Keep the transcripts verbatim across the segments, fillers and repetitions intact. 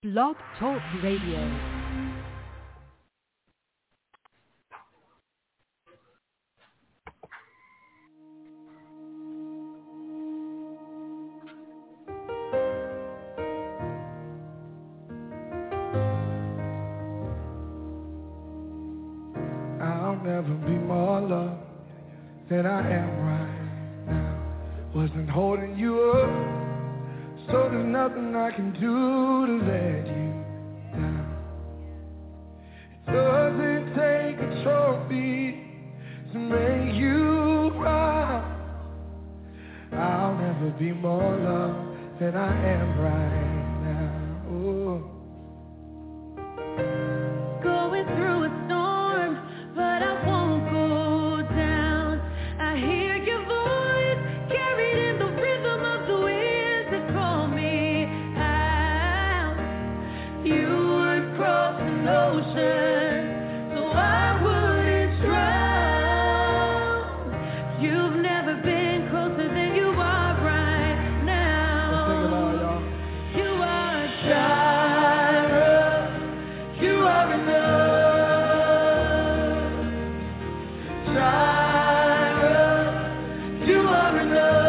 Blog Talk Radio. I'll never be more loved than I am right now. Wasn't holding you up, so there's nothing I can do to let you down. It doesn't take a trophy to make you proud. I'll never be more loved than I am right now. Oh. Going through a storm, but I won't go down. I hear your voice carried in the rhythm of the wind to call me out. You would cross an ocean so I wouldn't drown. You've never been closer than you are right now. Let's sing it all, y'all. You are Jireh. You are enough. Jireh, you are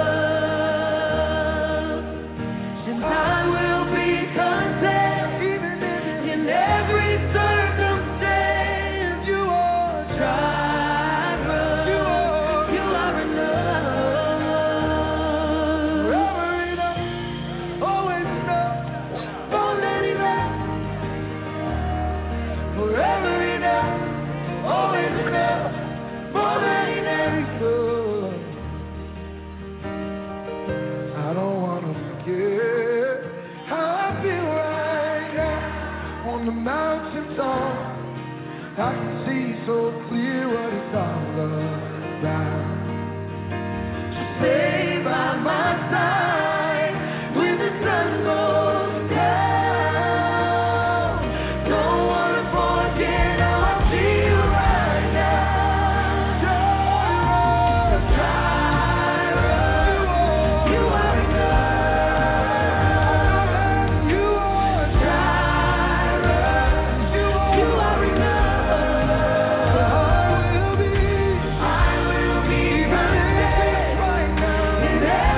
enough. And I will be content even in every circumstance. You are Jireh, You are you are enough. forever enough, always enough, Won't let it last. forever enough, always enough, more than enough. I don't wanna forget how I feel right now on the mountaintop. I can see so clear what it's all about. Stay by my side when the sun goes down. Don't wanna forget how I feel right now. Jireh, you are enough. You are Jireh, you are enough. I will be I will be content right now. in every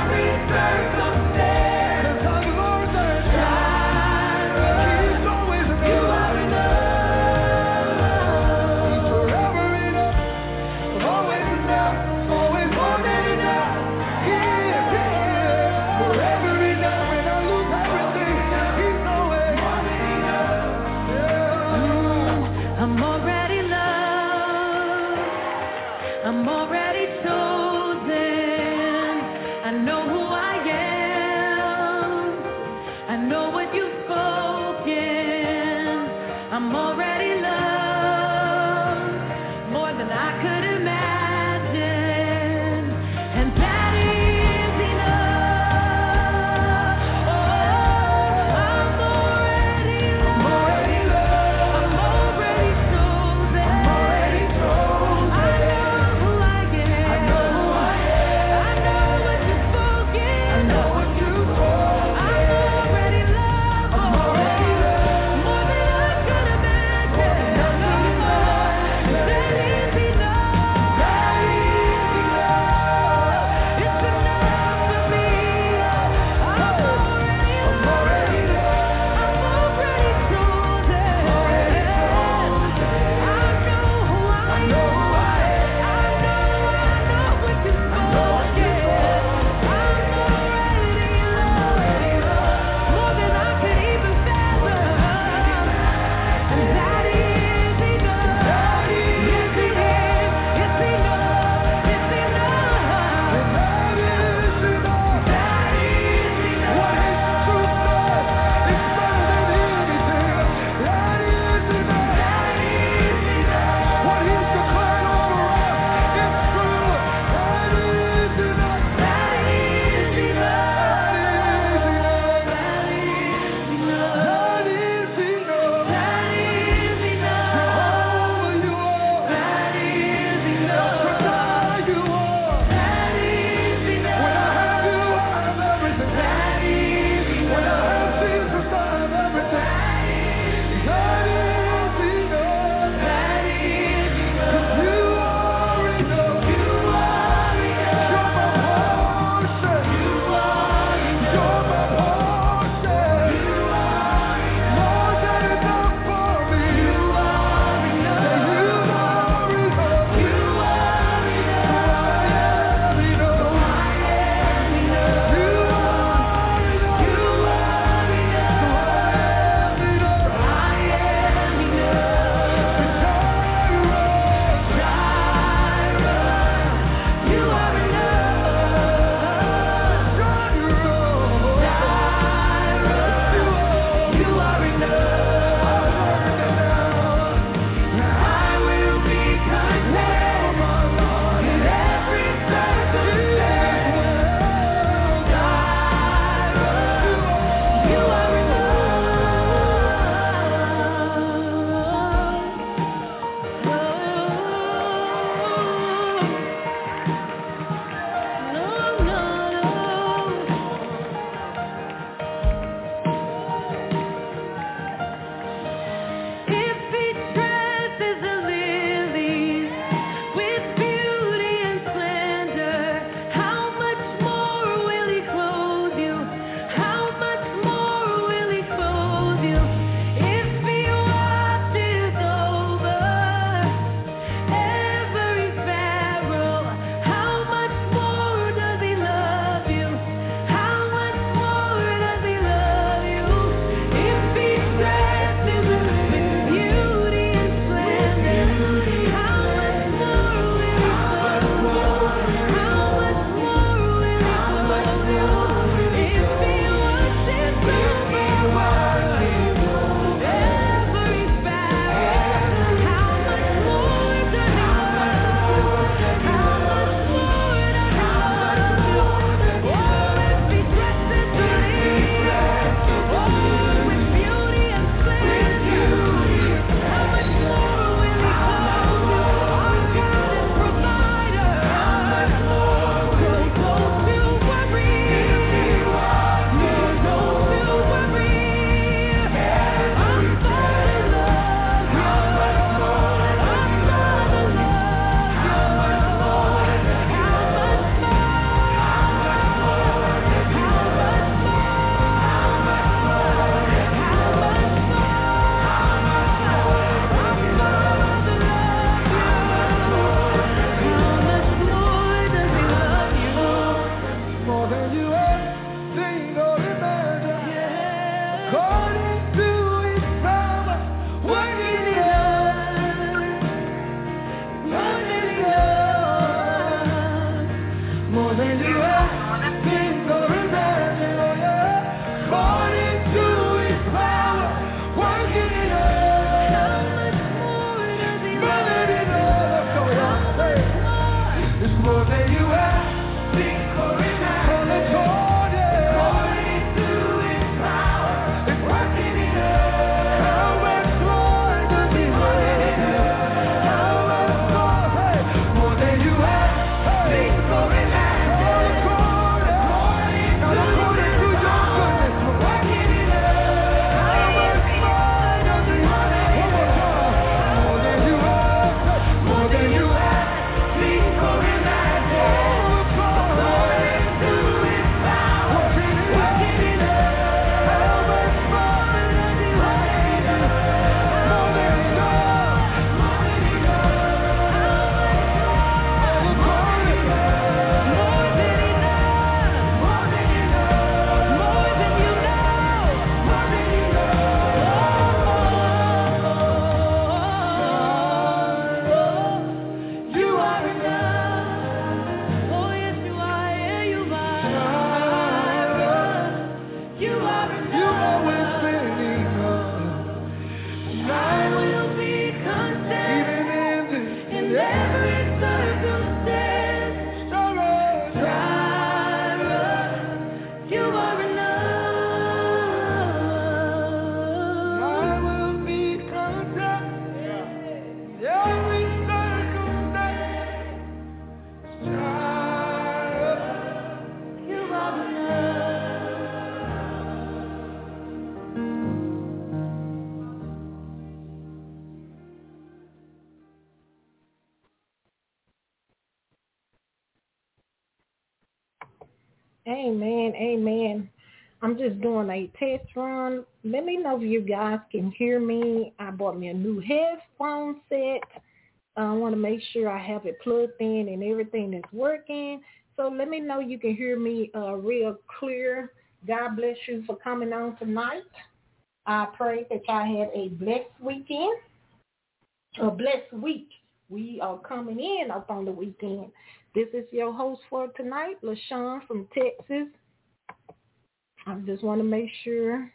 Amen. Amen. I'm just doing a test run. Let me know if you guys can hear me. I bought me a new headphone set. I want to make sure I have it plugged in and everything is working. So let me know you can hear me uh, real clear. God bless you for coming on tonight. I pray that y'all had a blessed weekend, a blessed week. We are coming in up on the weekend. This is your host for tonight, LaShawn from Texas. I just want to make sure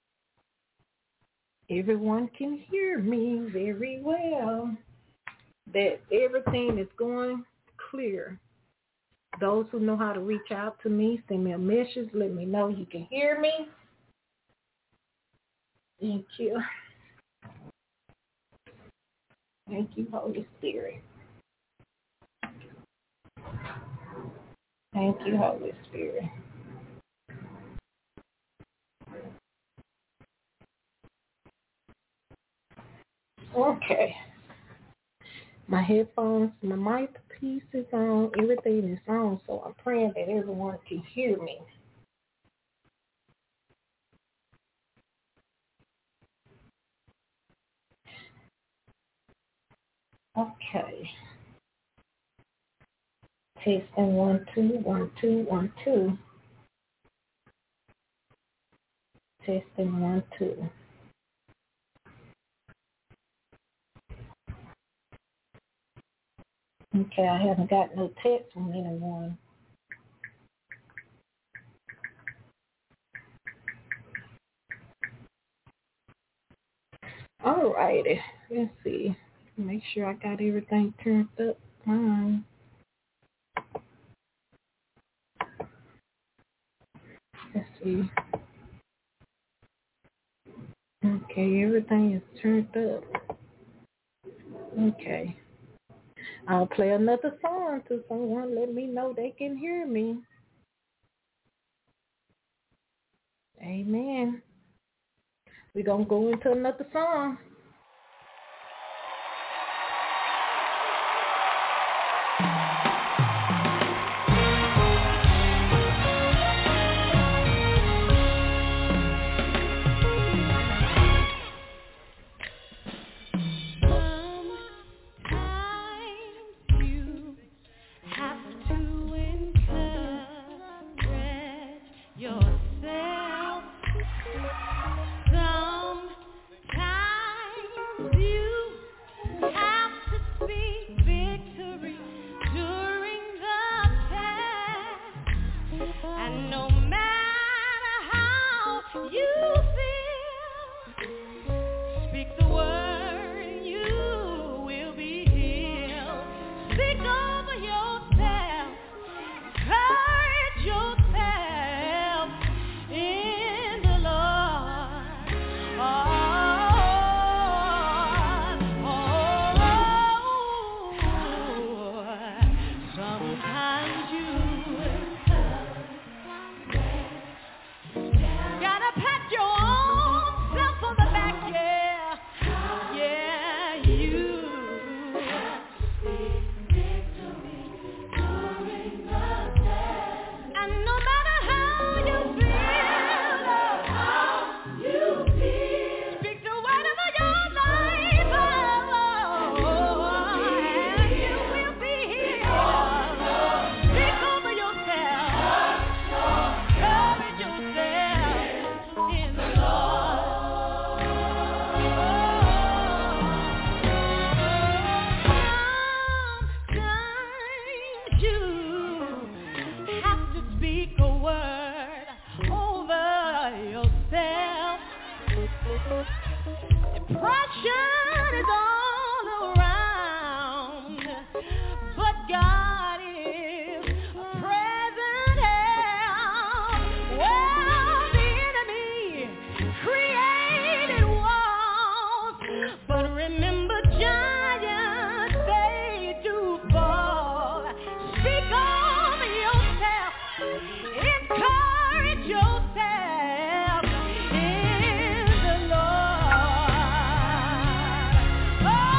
everyone can hear me very well, that everything is going clear. Those who know how to reach out to me, send me a message, let me know you can hear me. Thank you. Thank you, Holy Spirit. Thank you, Holy Spirit. Okay. My headphones, my mouthpiece is on, everything is on, so I'm praying that everyone can hear me. Okay. Testing one, two, one, two, one, two. Testing one, two. Okay, I haven't got no text from anyone. All righty. Let's see. Make sure I got everything turned up fine. Let's see. Okay, everything is turned up. Okay. I'll play another song to someone. Let me know they can hear me. Amen. We're going to go into another song. Oh!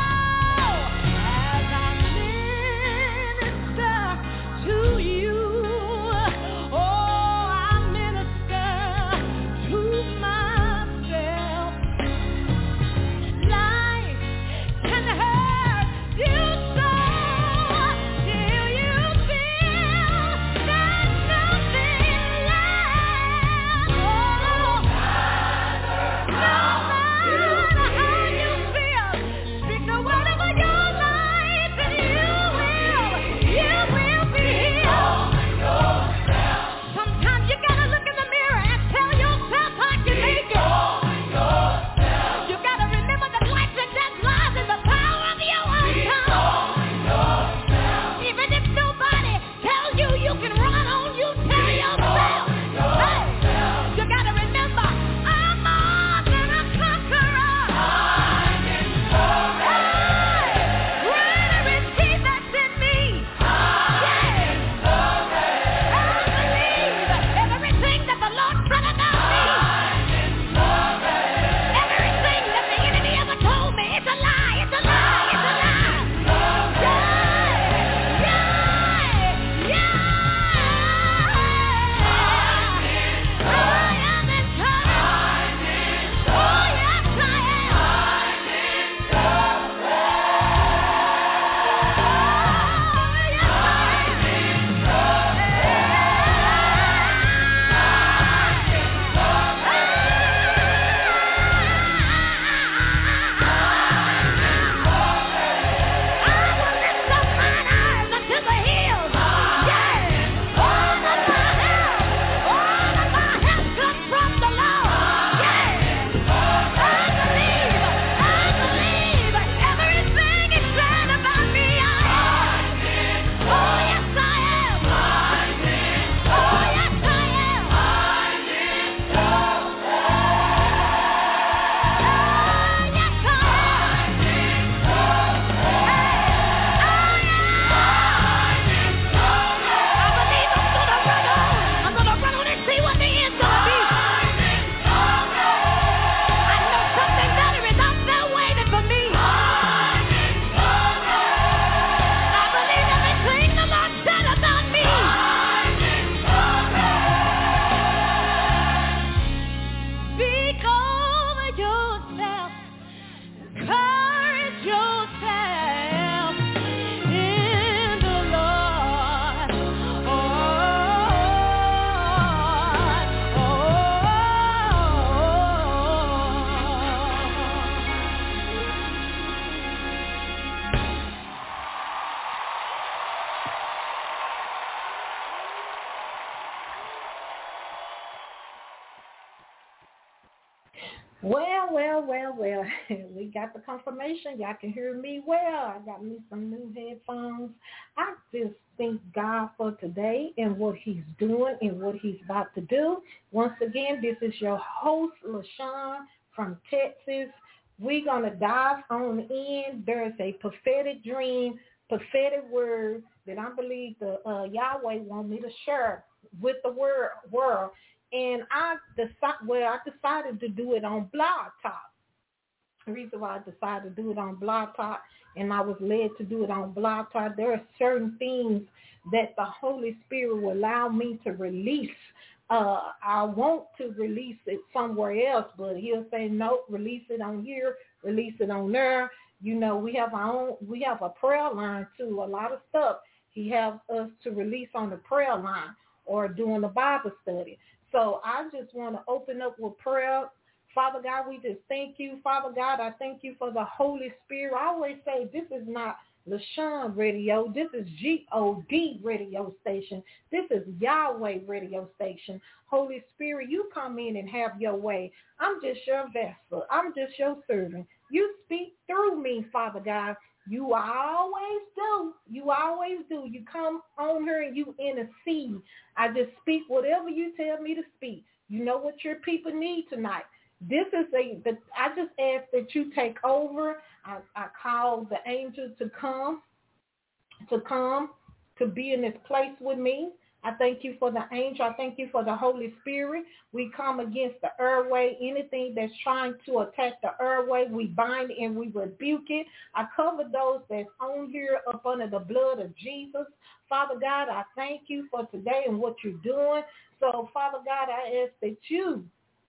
Well, well, well, well. We got the confirmation. Y'all can hear me well. I got me some new headphones. I just thank God for today and what he's doing and what he's about to do. Once again, this is your host, LaShawn from Texas. We're going to dive on in. There's a prophetic dream, prophetic word that I believe the uh, Yahweh want me to share with the word, world. And I decided, well, I decided to do it on Blog Talk. The reason why I decided to do it on Blog Talk, and I was led to do it on Blog Talk, there are certain things that the Holy Spirit will allow me to release. Uh, I want to release it somewhere else, but he'll say, nope, release it on here, release it on there. You know, we have our own, we have a prayer line too. A lot of stuff he has us to release on the prayer line or during the Bible study. So I just want to open up with prayer. Father God, we just thank you. Father God, I thank you for the Holy Spirit. I always say this is not LaShawn Radio. This is G O D radio station. This is Yahweh radio station. Holy Spirit, you come in and have your way. I'm just your vessel. I'm just your servant. You speak through me, Father God. You always do. You always do. You come on here and you intercede. I just speak whatever you tell me to speak. You know what your people need tonight. This is a, the, I just ask that you take over. I, I call the angels to come, to come, to be in this place with me. I thank you for the angel. I thank you for the Holy Spirit. We come against the airway, anything that's trying to attack the airway, we bind and we rebuke it. I cover those that's on here up under the blood of Jesus. Father God, I thank you for today and what you're doing. So, Father God, I ask that you,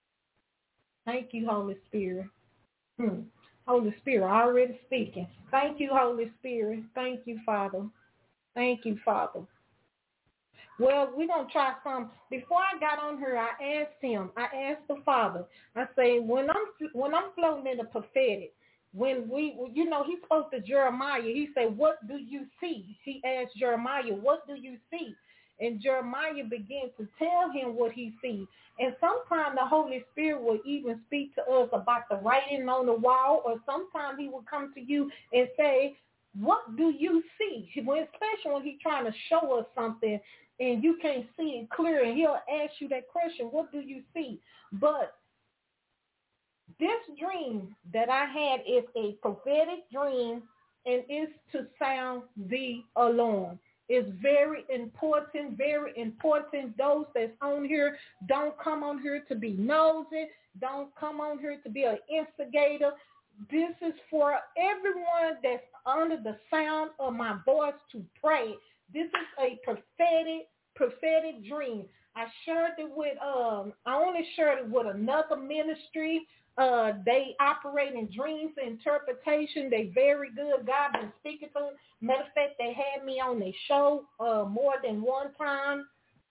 thank you, Holy Spirit. Hmm. Holy Spirit, already speaking. Thank you, Holy Spirit. Thank you, Father. Thank you, Father. Well, we're going to try some. Before I got on here, I asked him, I asked the Father, I say, when I'm when I'm floating in the prophetic, when we, you know, he spoke to Jeremiah, he said, what do you see? He asked Jeremiah, what do you see? And Jeremiah began to tell him what he sees. And sometimes the Holy Spirit will even speak to us about the writing on the wall, or sometimes he will come to you and say, what do you see? When, especially when he's trying to show us something and you can't see it clear, and he'll ask you that question, what do you see? But this dream that I had is a prophetic dream, and is to sound the alarm. It's very important, very important. Those that's on here, don't come on here to be nosy. Don't come on here to be an instigator. This is for everyone that's under the sound of my voice to pray. This is a prophetic, prophetic dream. I shared it with, um, I only shared it with another ministry. Uh, they operate in dreams and interpretation. They very good. God been speaking to them. Matter of fact, they had me on their show uh, more than one time.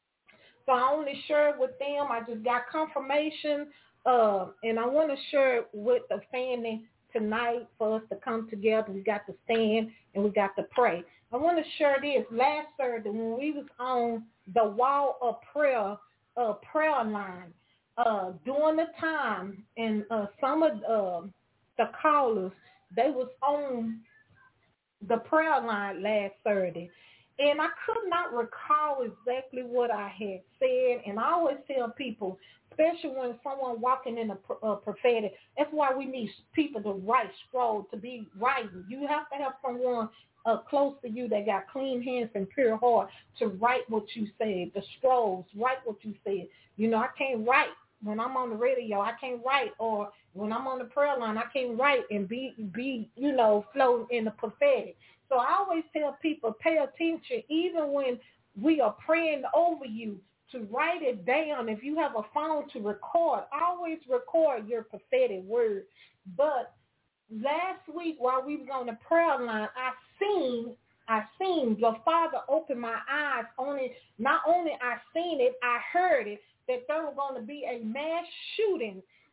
So I only shared with them. I just got confirmation. Uh, and I want to share it with the family tonight for us to come together. We got to stand and we got to pray. I want to share this. Last Thursday when we was on the wall of prayer, uh, prayer line, uh, during the time, and uh, some of uh, the callers, they was on the prayer line last Thursday. And I could not recall exactly what I had said. And I always tell people, especially when someone walking in a uh, prophetic, that's why we need people to write scroll, to be writing. You have to have someone uh, close to you that got clean hands and pure heart to write what you said, the scrolls, write what you said. You know, I can't write when I'm on the radio. I can't write, or when I'm on the prayer line, I can't write and be, be you know, floating in the prophetic. So I always tell people, pay attention, even when we are praying over you, to write it down. If you have a phone to record, always record your prophetic word. But last week while we was on the prayer line, I seen, I seen the Father open my eyes on it. Not only I seen it, I heard it, that there was going to be a mass shooting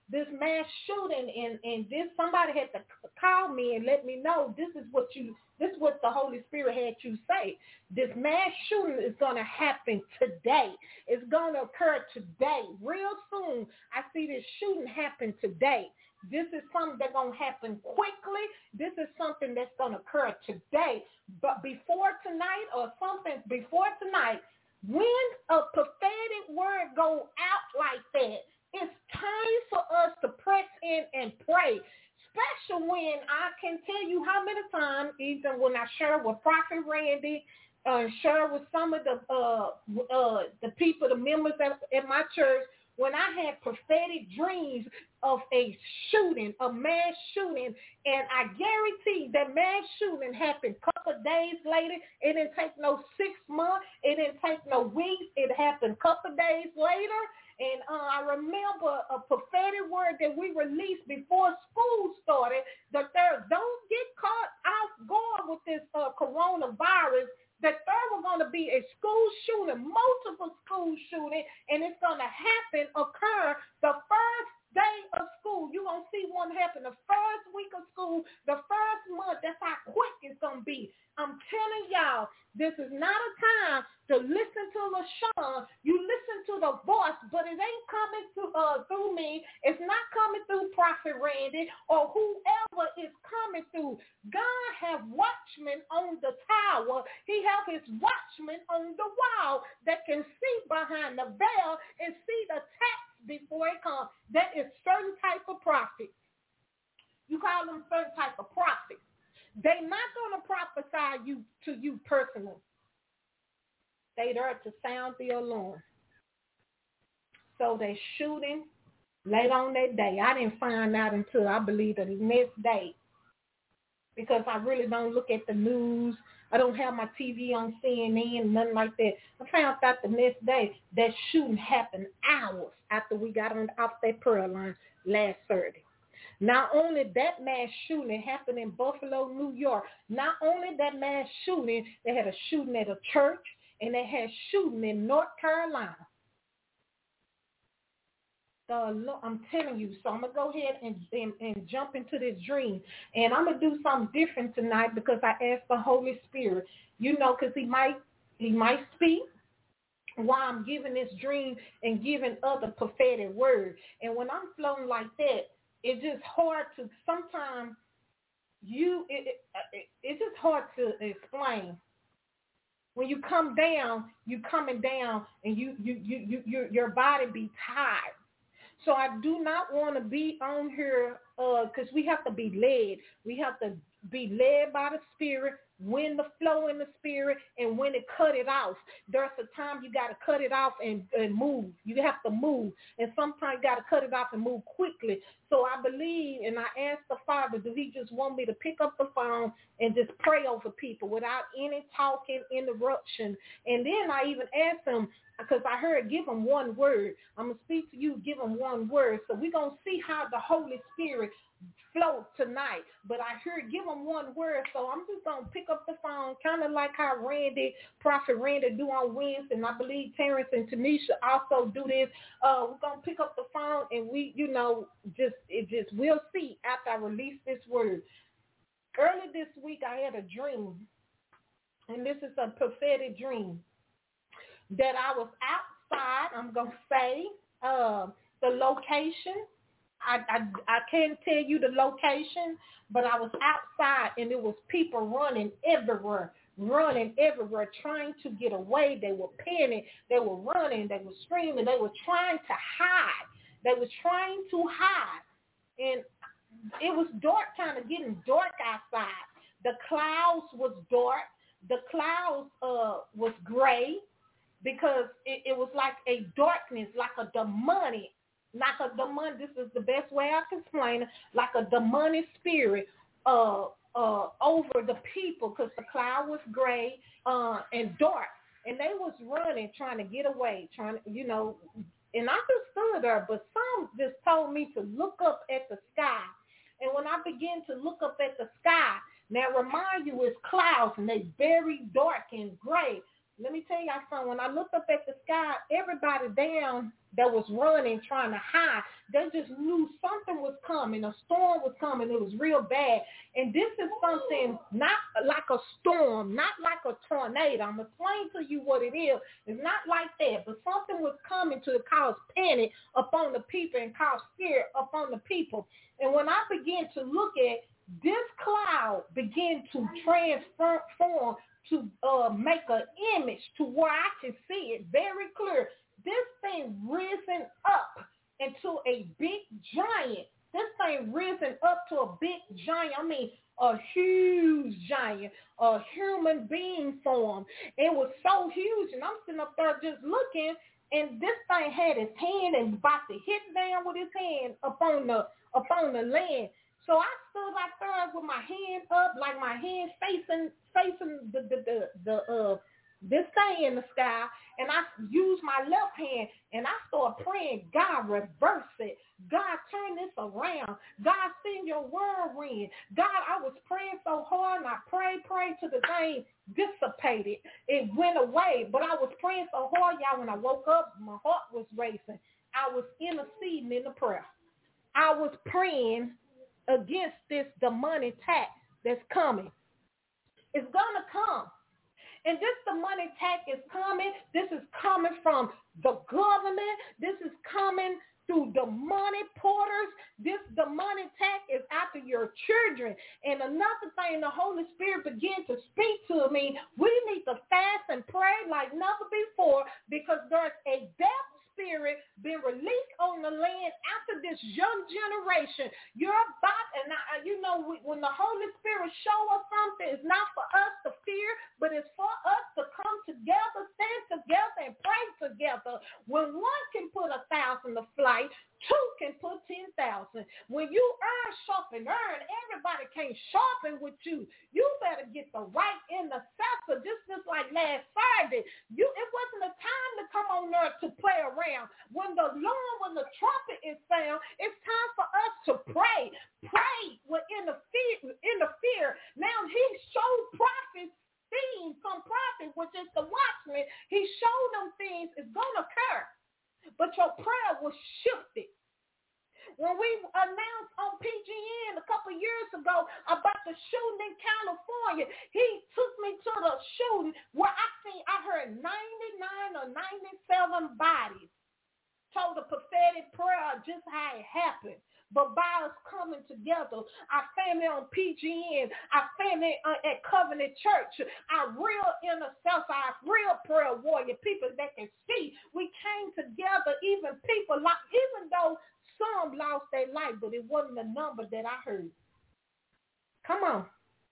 this mass shooting, and, and this somebody had to call me and let me know this is what you this is what the Holy Spirit had you say. This mass shooting is going to happen today. It's going to occur today. Real soon, I see this shooting happen today. This is something that's going to happen quickly. This is something that's going to occur today. But before tonight or something before tonight, when a prophetic word go out like that, it's time for us to press in and pray. Especially when I can tell you how many times, even when I share with Prophet Randy, uh, share with some of the uh, uh, the people, the members at, at my church, when I had prophetic dreams of a shooting, a mass shooting, and I guarantee that mass shooting happened a couple of days later. It didn't take no six months. It didn't take no weeks. It happened a couple of days later. And uh, I remember a prophetic word that we released before school started, that there, don't get caught off guard with this uh, coronavirus, that there was going to be a school shooting, multiple school shooting, and it's going to happen, occur the first day of school. You're going to see one happen the first week of school, the first month. That's how quick it's going to be. I'm telling y'all, this is not a time to listen to LaShawn. You listen to the voice, but it ain't coming to, uh, through me. It's not coming through Prophet Randy or whoever is coming through. God have watchmen on the tower. He have his watchmen on the wall that can see behind the veil and see the text before it comes. That is certain type of prophet. You call them certain type of prophet. They're not going to prophesy you to you personally. They there to sound the alarm. So they shooting late on that day. I didn't find out until I believe the next day, because I really don't look at the news. I don't have my T V on C N N, nothing like that. I found out the next day that shooting happened hours after we got on off that prayer line last Saturday. Not only that mass shooting happened in Buffalo, New York, not only that mass shooting, they had a shooting at a church, and they had shooting in North Carolina. The, I'm telling you, so I'm going to go ahead and, and, and jump into this dream. And I'm going to do something different tonight because I asked the Holy Spirit, you know, because he might, he might speak while I'm giving this dream and giving other prophetic words. And when I'm flowing like that, it's just hard to, sometimes you, it, it, it, it's just hard to explain. When you come down, you coming down and you, you, you, you, your, your body be tired. So I do not want to be on here because uh, we have to be led. We have to be led by the Spirit, when to flow in the Spirit, and when to cut it off. There's a time you got to cut it off and, and move. You have to move. And sometimes you got to cut it off and move quickly. So I believe, and I asked the Father, do he just want me to pick up the phone and just pray over people without any talking, interruption? And then I even asked him, because I heard give him one word. I'm going to speak to you, give him one word. So we're going to see how the Holy Spirit flow tonight. But I heard give him one word. So I'm just going to pick up the phone, kind of like how Randy, Prophet Randy do on Wednesday. And I believe Terrence and Tanisha also do this. Uh, we're going to pick up the phone and we, you know, just, it just, we'll see after I release this word. Early this week, I had a dream. And this is a prophetic dream. That I was outside, I'm going to say, uh, the location. I, I I can't tell you the location, but I was outside and there was people running everywhere, running everywhere, trying to get away. They were panicking. They were running. They were screaming. They were trying to hide. They were trying to hide. And it was dark, kind of getting dark outside. The clouds was dark. The clouds uh, was gray. Because it, it was like a darkness, like a demonic, like a demonic, this is the best way I can explain it, like a demonic spirit uh, uh, over the people, because the cloud was gray uh, and dark. And they was running, trying to get away, trying to, you know, and I just stood there, but some just told me to look up at the sky. And when I began to look up at the sky, now remind you it's clouds and they very dark and gray. Let me tell y'all something. When I looked up at the sky, everybody down that was running, trying to hide, they just knew something was coming. A storm was coming. It was real bad. And this is something not like a storm, not like a tornado. I'm going to explain to you what it is. It's not like that, but something was coming to cause panic upon the people and cause fear upon the people. And when I began to look at this cloud, begin to transform to uh, make an image to where I can see it very clear. This thing risen up into a big giant. This thing risen up to a big giant. I mean, a huge giant, a human being form. It was so huge, and I'm sitting up there just looking, and this thing had his hand and about to hit down with his hand upon the upon the land. So I stood out there with my hand up, like my hand facing facing the the the, the uh this thing in the sky, and I used my left hand and I started praying, God, reverse it. God, turn this around. God, send your whirlwind. God, I was praying so hard, and I prayed, prayed till the thing dissipated. It went away, but I was praying so hard, y'all, when I woke up, my heart was racing. I was interceding in the prayer. I was praying against this demonic attack that's coming. It's going to come. And this demonic attack is coming. This is coming from the government. This is coming through demonic porters. This demonic attack is after your children. And another thing, the Holy Spirit began to speak to me. We need to fast and pray like never before, because there's a death spirit been released on the land after this young generation. You're about, and I, you know, when the Holy Spirit show us something, it's not for us to fear, but it's for us to come together, stand together, and pray together. When one can put a thousand to flight, two can put ten thousand. When you earn, sharpen, earn, everybody can't sharpen with you. You better get the right intercessor. Just, just like last Friday, you it wasn't a time to come on there to play around. When the alarm, when the trumpet is sound, it's time for us to pray. Pray with interfere, interfere. Now he showed prophets things, some prophets, which is the watchman. He showed them things is going to occur. But your prayer was shifted. When we announced on P G N a couple years ago about the shooting in California, he took me to the shooting where I seen, I heard ninety-nine or ninety-seven bodies. Told the prophetic prayer just how it happened. But by us coming together, our family on P G N, our family uh, at Covenant Church, our real intercessor, our real prayer warrior, people that can see, we came together, even people, like, even though some lost their life, but it wasn't the number that I heard. Come on.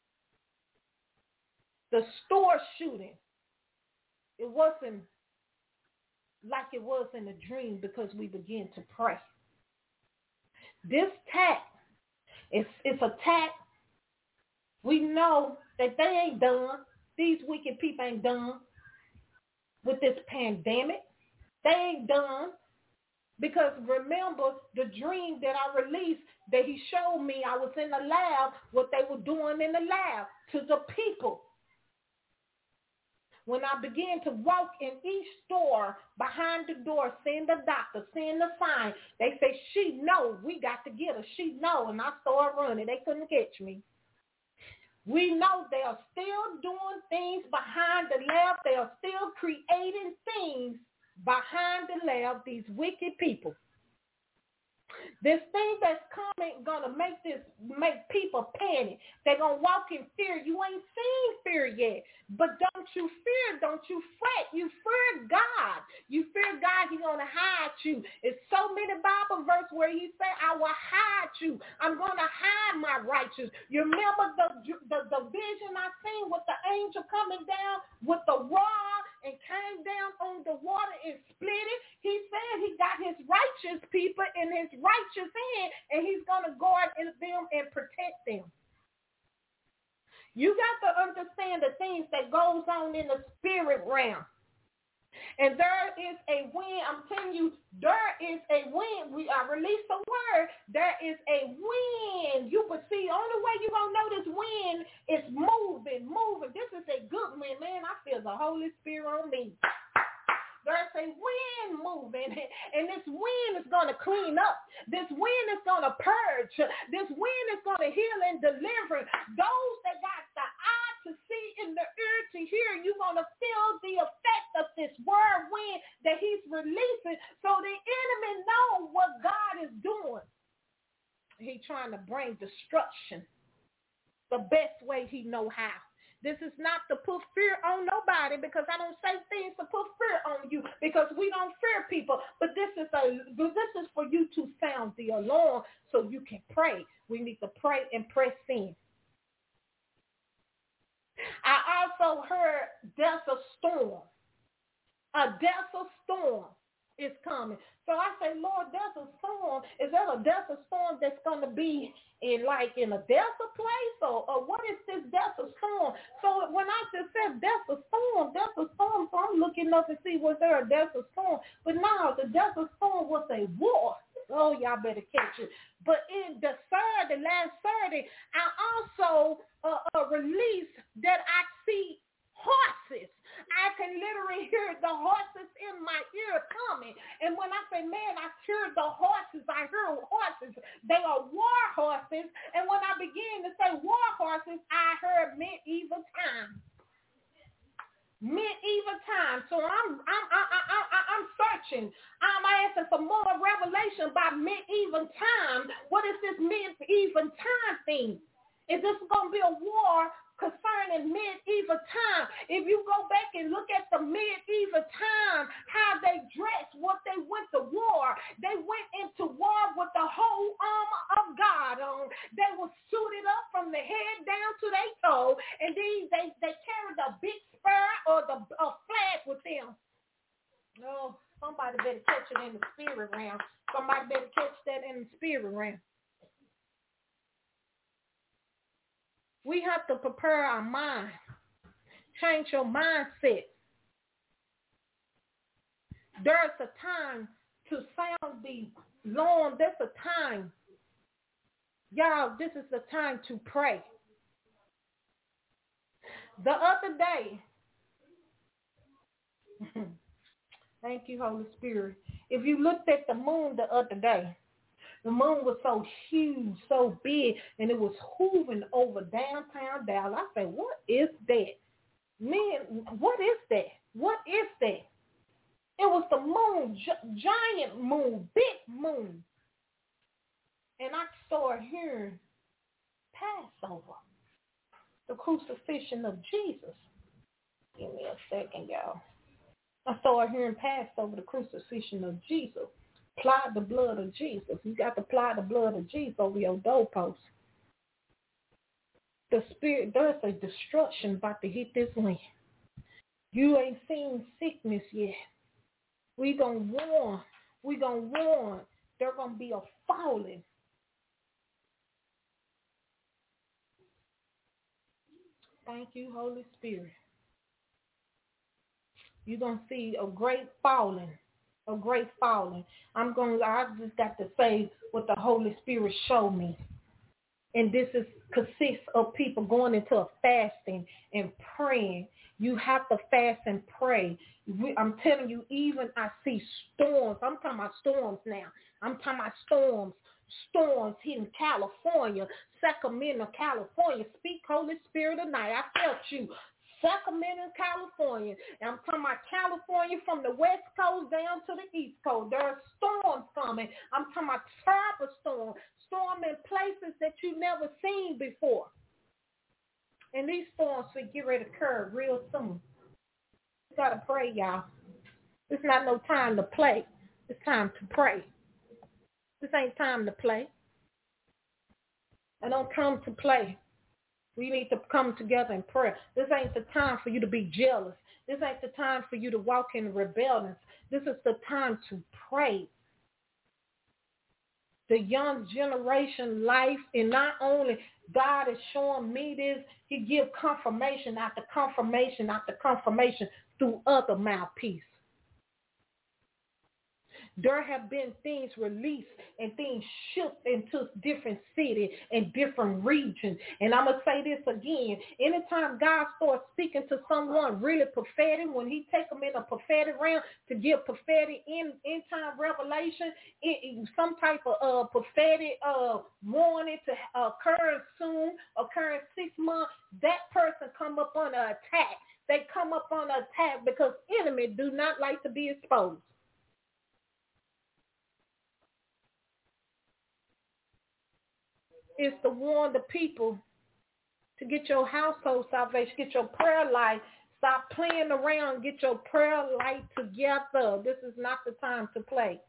The store shooting, it wasn't like it was in a dream because we began to pray. This attack, it's, it's attack. We know that they ain't done. These wicked people ain't done with this pandemic. They ain't done. Because remember the dream that I released that he showed me, I was in the lab, what they were doing in the lab to the people. When I began to walk in each store, behind the door, seeing the doctor, seeing the sign, they say, she know, we got to get her. She know, and I started running. They couldn't catch me. We know they are still doing things behind the lab. They are still creating things behind the lab, these wicked people. This thing that's coming gonna make this make people panic. They're gonna walk in fear. You ain't seen fear yet, but don't you fear? Don't you fret? You fear God. You fear God. He's gonna hide you. It's so many Bible verses where He said, "I will hide you. I'm gonna hide my righteous." You remember the the, the vision I seen with the angel coming down with the rod and came down on the water and split it. He said He got His righteous people in His righteous hand, and He's going to guard them and protect them. You got to understand the things that goes on in the spirit realm. And there is a wind. I'm telling you, there is a wind. We I released the word. There is a wind. You can see, only way you're going to know this wind is moving, moving. This is a good wind. Man, I feel the Holy Spirit on me. There's a wind moving, and this wind is going to clean up. This wind is going to purge. This wind is going to heal and deliver. Those that got the eye to see and the ear to hear, you're going to feel the effect of this word wind that he's releasing, so the enemy knows what God is doing. He's trying to bring destruction the best way he know how. This is not to put fear on nobody, because I don't say things to put fear on you, because we don't fear people. But this is a this is for you to sound the alarm so you can pray. We need to pray and press in. I also heard there's a storm. A desert storm is coming. So I say, Lord, there's a storm. Is that a desert storm that's going to be in like in a desert place, or, or what is this desert storm? So when I just said desert storm, desert storm, so I'm looking up and see, was there a desert storm? But no, the desert storm was a war. Oh, y'all better catch it. But in the Saturday, last Saturday, I also uh, uh, released that I see horses. I can literally hear the horses in my ear coming. And when I say, man, I hear the horses, I hear horses. They are war horses. And when I began to say war horses, I heard medieval times. Medieval times. So I'm I'm I'm I'm, I'm searching. I'm asking for more revelation about medieval time. What is this medieval time thing? Is this going to be a war concerning medieval time? If you go back and look at the medieval time, how they dressed, what they went to war, they went into war with the whole armor of God on. They were suited up from the head down to their toe, and then they, they carried a big spur or the a flag with them. No, oh, somebody better catch it in the spirit realm. Somebody better catch that in the spirit realm. We have to prepare our mind. Change your mindset. There's a time to sound the alarm. There's a time. Y'all, this is the time to pray. The other day, thank you, Holy Spirit. If you looked at the moon the other day, the moon was so huge, so big, and it was hovering over downtown Dallas. I said, what is that? Man, what is that? What is that? It was the moon, gi- giant moon, big moon. And I started hearing Passover, the crucifixion of Jesus. Give me a second, y'all. I started hearing Passover, the crucifixion of Jesus. Apply the blood of Jesus. You got to apply the blood of Jesus over your doorpost. The spirit, there's a destruction about to hit this land. You ain't seen sickness yet. We gonna warn. We gonna warn. There's gonna be a falling. Thank you, Holy Spirit. You're gonna see a great falling. A great falling. I'm going. I just got to say what the Holy Spirit showed me, and this is consists of people going into a fasting and praying. You have to fast and pray. We, I'm telling you, even I see storms. I'm talking about storms now. I'm talking about storms. Storms hitting California, Sacramento, California. Speak, Holy Spirit, tonight. I felt you. Sacramento, California. And I'm talking about California from the west coast down to the east coast. There are storms coming. I'm talking about terrible storms. Storm in places that you never seen before. And these storms will get ready to occur real soon. You got to pray, y'all. It's not no time to play. It's time to pray. This ain't time to play. I don't come to play. We need to come together in prayer. This ain't the time for you to be jealous. This ain't the time for you to walk in rebellion. This is the time to pray. The young generation life, and not only God is showing me this, he give confirmation after confirmation after confirmation through other mouthpiece. There have been things released and things shift into different cities and different regions. And I'm going to say this again. Anytime God starts speaking to someone really prophetic, when he take them in a prophetic realm to give prophetic in, in time revelation, it, it, some type of uh, prophetic uh, warning to occur soon, occur in six months, that person come up on an attack. They come up on an attack because enemies do not like to be exposed. Is to warn the people to get your household salvation, get your prayer life, stop playing around, get your prayer life together. This is not the time to play.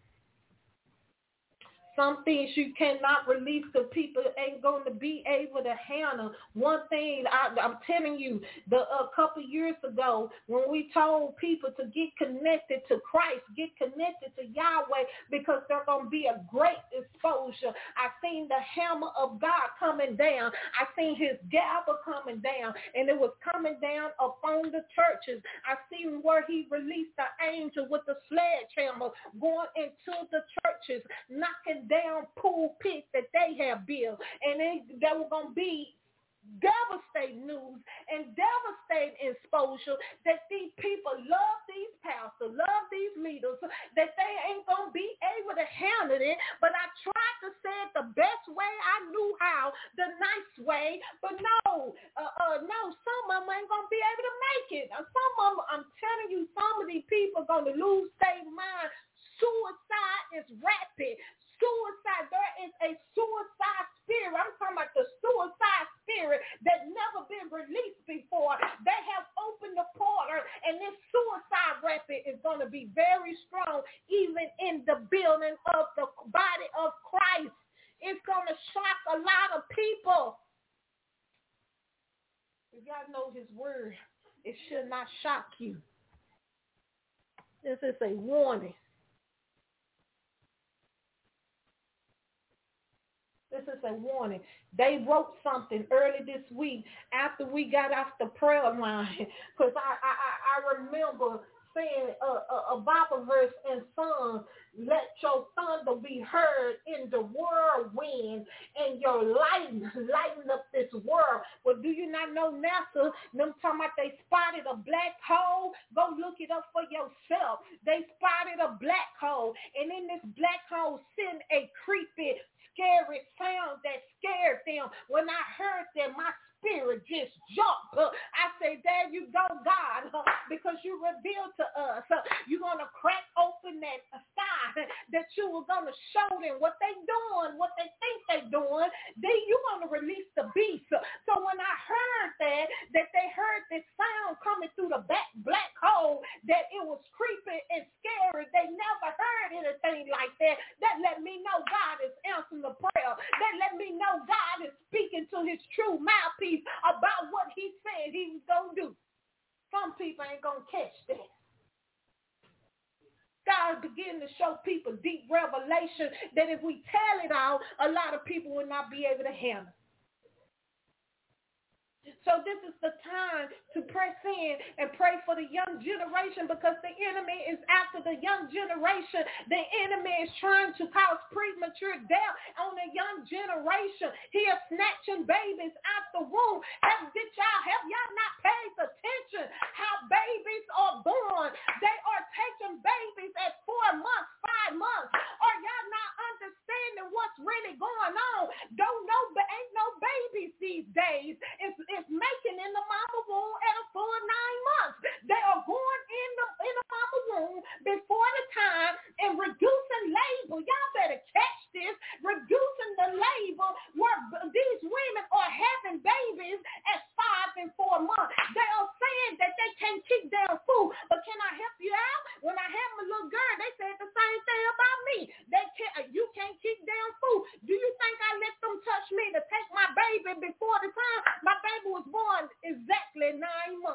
Some things you cannot release because people ain't going to be able to handle. One thing I, I'm telling you, the a couple years ago when we told people to get connected to Christ, get connected to Yahweh because there's going to be a great exposure. I seen the hammer of God coming down. I seen his gavel coming down, and it was coming down upon the churches. I seen where he released the angel with the sledgehammer going into the churches, knocking down pulpits that they have built, and they, they were going to be devastating news and devastating exposure that these people love these pastors, love these leaders, that they ain't going to be able to handle it. But I tried to say it the best way I knew how, the nice way, but no, uh, uh, no, some of them ain't going to be able to make it. Some of them, I'm telling you, some of these people are going to lose their mind. Suicide is rapid. Suicide, there is a suicide spirit. I'm talking about the suicide spirit that never been released before. They have opened the portal, and this suicide rapid is going to be very strong, even in the building of the body of Christ. It's going to shock a lot of people. If y'all know his word, it should not shock you. This is a warning. This is a warning. They wrote something early this week after we got off the prayer line, because I, I, I remember saying a, a, a Bible verse in Psalms, let your thunder be heard in the whirlwind and your light lighten up this world. Well, do you not know NASA? Them talking about they spotted a black hole. Go look it up for yourself. They spotted a black hole, and in this black hole sent a creepy, scary sound that scared them. When I heard that, my spirit just jumped. I say, there you go, God, because you revealed to us. You're going to crack open that sky that you were going to show them what they doing, what they think they doing. Then you're going to release the beast. So when I heard that, that they heard this sound coming through the back black hole, that it was creepy and scary. They never heard anything like that. That let me know God is answering the prayer. That let me know God is speaking to his true mouthpiece about what he said he was going to do. Some people ain't going to catch that. God began to show people deep revelation that if we tell it all, a lot of people will not be able to handle. So this is the time to press in and pray for the young generation, because the enemy is after the young generation. The enemy is trying to cause premature death on the young generation. He is snatching babies out the womb. Have, did y'all, have y'all not paid attention how babies are born? They are taking babies at four months, five months. Are y'all not understanding what's really going on? Don't know, but ain't no babies these days. It's, it's making in the mama womb at a full nine months. They are born in the in the mama womb before the time and reducing labor. Y'all better catch this. Reducing the labor where these women are having babies at five and four months. They are saying that they can't keep their food. But can I help you out? When I had my little girl, they said the same thing about me. They can't, you can't keep their food. Do you think I let them touch me to take my baby before the time? My baby was born exactly nine months.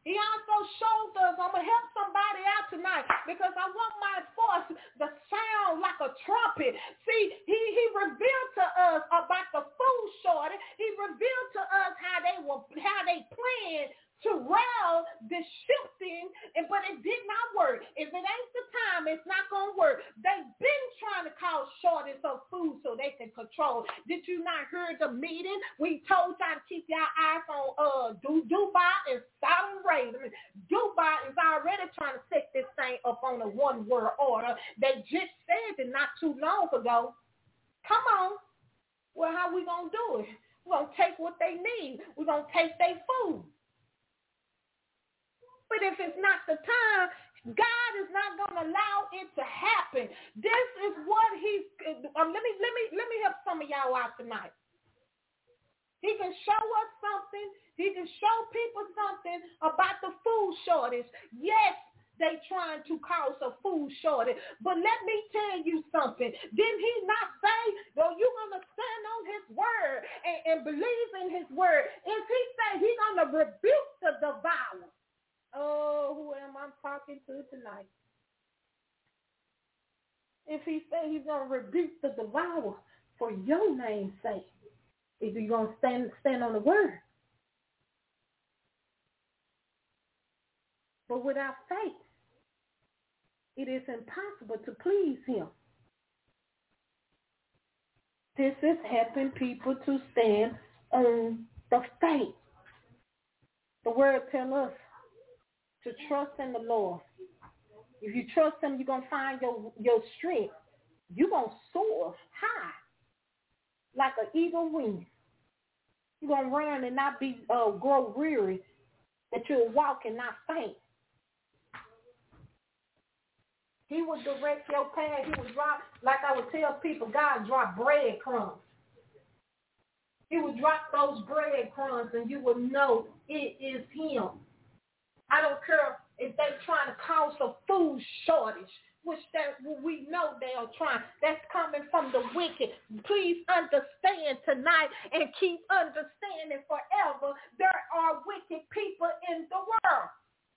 He also showed us, I'm going to help somebody out tonight because I want my voice to sound like a trumpet. See, he, he revealed to us about the food shortage. He revealed to us how they were, how they planned to rouse the shifting, but it did not work. If it ain't the time, it's not going to work. They've been trying to cause shortage of food so they can control. Did you not hear the meeting? We told y'all to keep your eyes on uh, Dubai and Saudi Arabia. Dubai is already trying to set this thing up on a one-world order. They just said it not too long ago. Come on. Well, how we going to do it? We're going to take what they need. We're going to take their food. But if it's not the time, God is not going to allow it to happen. This is what he's, um, let me, let me, let me help some of y'all out tonight. He can show us something. He can show people something about the food shortage. Yes, they trying to cause a food shortage. But let me tell you something. Didn't he not say, though you're going to stand on his word and, and believe in his word? If he say he's going to rebuke the devourer. Oh, who am I talking to tonight? If he say he's going to rebuke the devourer for your name's sake, if you're going to stand, stand on the word. But without faith, it is impossible to please him. This is helping people to stand on the faith. The word tells us to trust in the Lord. If you trust him, you're going to find your, your strength. You're going to soar high like an eagle wing. You're going to run and not be uh, grow weary, that you'll walk and not faint. He will direct your path. He will drop, like I would tell people, God drop breadcrumbs. He will drop those breadcrumbs and you will know it is him. I don't care if they're trying to cause a food shortage, which that we know they are trying. That's coming from the wicked. Please understand tonight and keep understanding forever. There are wicked people in the world.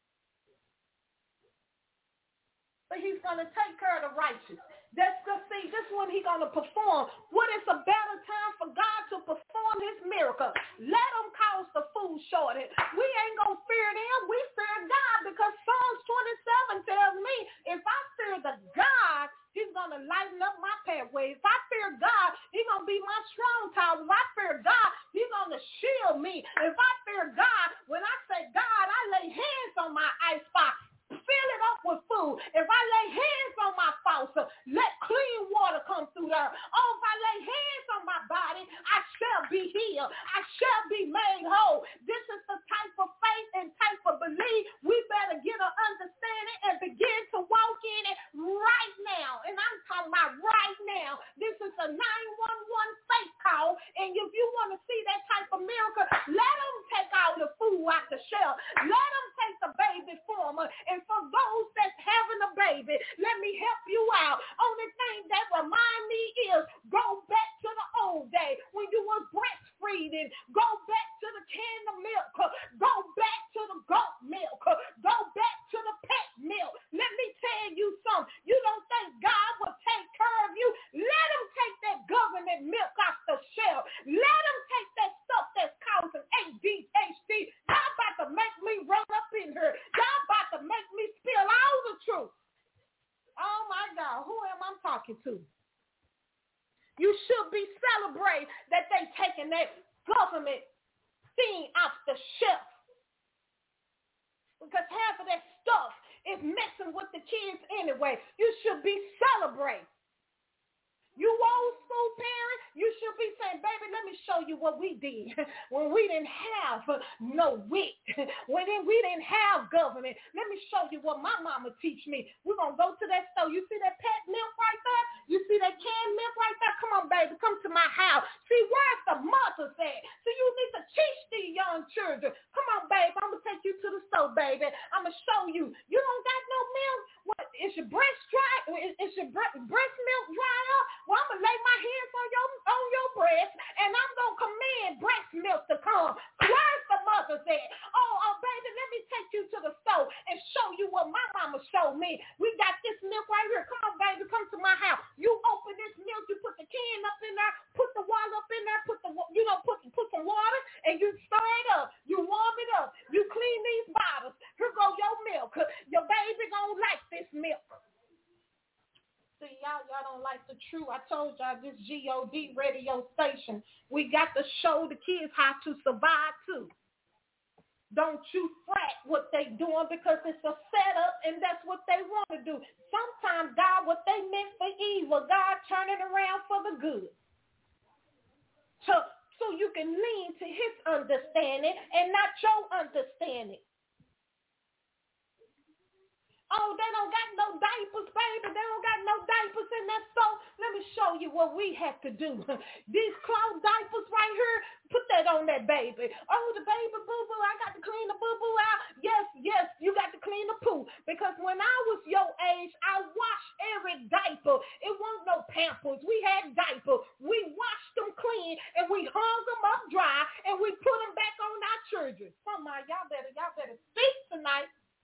But he's going to take care of the righteous. That's good. See, this is when he's going to perform. What is a better time for God to perform his miracle? Let him cause the food shortage. We ain't going to fear them. We fear God because Psalms twenty-seven tells me if I fear the God, he's going to lighten up my pathway. If I fear God, he's going to be my strong tower. If I fear God, he's going to shield me. If I fear God, when I say God, I lay hands on my ice spot. Fill it up with food. If I lay hands on my faucet, let clean water come through there. Oh, if I lay hands on my body, I shall be healed. I shall be made whole. This is the type of faith and type of belief we better get an understanding and begin to walk in it right now. And I'm talking about right now. This is a nine one one faith call. And if you want to see that type of miracle, let them take all the food out the shelf. Let them take the baby formula. And for those that's having a baby, let me help you out. Only thing that remind me is go back to the old day when you was breastfeeding. Go back to the can of milk. Go back to the goat milk. Go back to the pet milk. Let me tell you something. You don't think God will take care of you? Let him take that government milk off the shelf. Let him take that stuff that's causing A D H D. Y'all about to make me run up in here. Y'all about to make me spill all the truth. Oh my God, who am I talking to? You should be celebrating that they taking that government thing off the shelf. Because half of that stuff is messing with the kids anyway. You should be celebrating. You old school parents, you should be saying, baby, let me show you what we did when we didn't have no wit, when we didn't have government. Let me show you what my mama teach me. We're going to go to that store. You see that pet milk right there? You see that canned milk right there? Come on, baby, come to my house. See, where's the mothers at? So you need to teach these young children. Come on, baby, I'm going to take you to the store, baby. I'm going to show you. You don't got no milk? What, is your breast dry? Is, is your breast milk dry up? Well, I'm going to lay my hands on your on your breast, and I'm going to command breast milk to come. Where's the mothers at? Oh, oh, baby, let me take you your man. We got this milk right here. Come on, baby, come to my house. You open this milk, you put the can up in there, put the water up in there, put the you know put put some water, and you stir it up. You warm it up. You clean these bottles. Here go your milk. Your baby gonna like this milk. See, y'all, y'all don't like the truth. I told y'all this G O D radio station. We got to show the kids how to survive too. Don't you fret what they doing because it's a setup and that's what they want to do. Sometimes God, what they meant for evil, God turn it around for the good. So, so you can lean to his understanding and not your understanding. Oh, they don't got no diapers, baby. They don't got no diapers in that store. Let me show you what we have to do. These cloth diapers right here, put that on that baby. Oh, the baby boo-boo, I got to clean the boo-boo out. Yes, yes, you got to clean the poo. Because when I was your age, I washed every diaper. It wasn't no Pampers. We had diapers. We washed them clean, and we hung them up dry, and we put them back on our children. Come on, y'all better, y'all better speak tonight.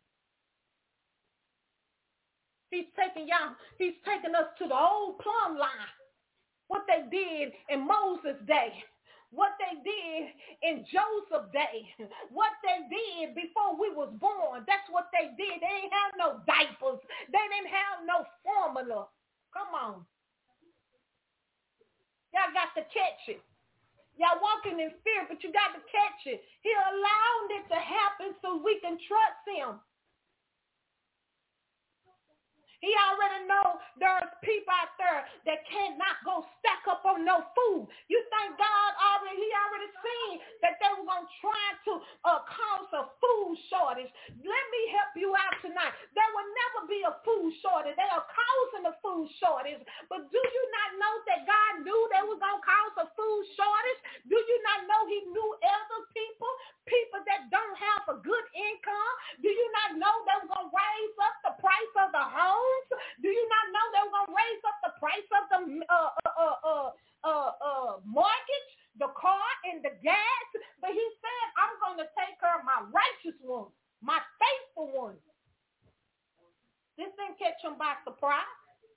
He's taking y'all, he's taking us to the old plumb line. What they did in Moses' day. What they did in Joseph's day. What they did before we was born. That's what they did. They didn't have no diapers. They didn't have no formula. Come on. Y'all got to catch it. Y'all walking in fear, but you got to catch it. He allowed it to happen so we can trust him. He already know there's people out there that cannot go stack up on no food. You think God already, he already seen that they were going to try to uh, cause a food shortage. Let me help you out tonight. There will never be a food shortage. They are causing a food shortage. But do you not know that God knew they were going to cause a food shortage? Do you not know he knew other people, people that don't have a good income? Do you not know they were going to raise up the price of the home? Do you not know they were going to raise up the price of the uh, uh, uh, uh, uh, mortgage, the car, and the gas? But he said, I'm going to take care of my righteous ones, my faithful ones. This didn't catch him by surprise.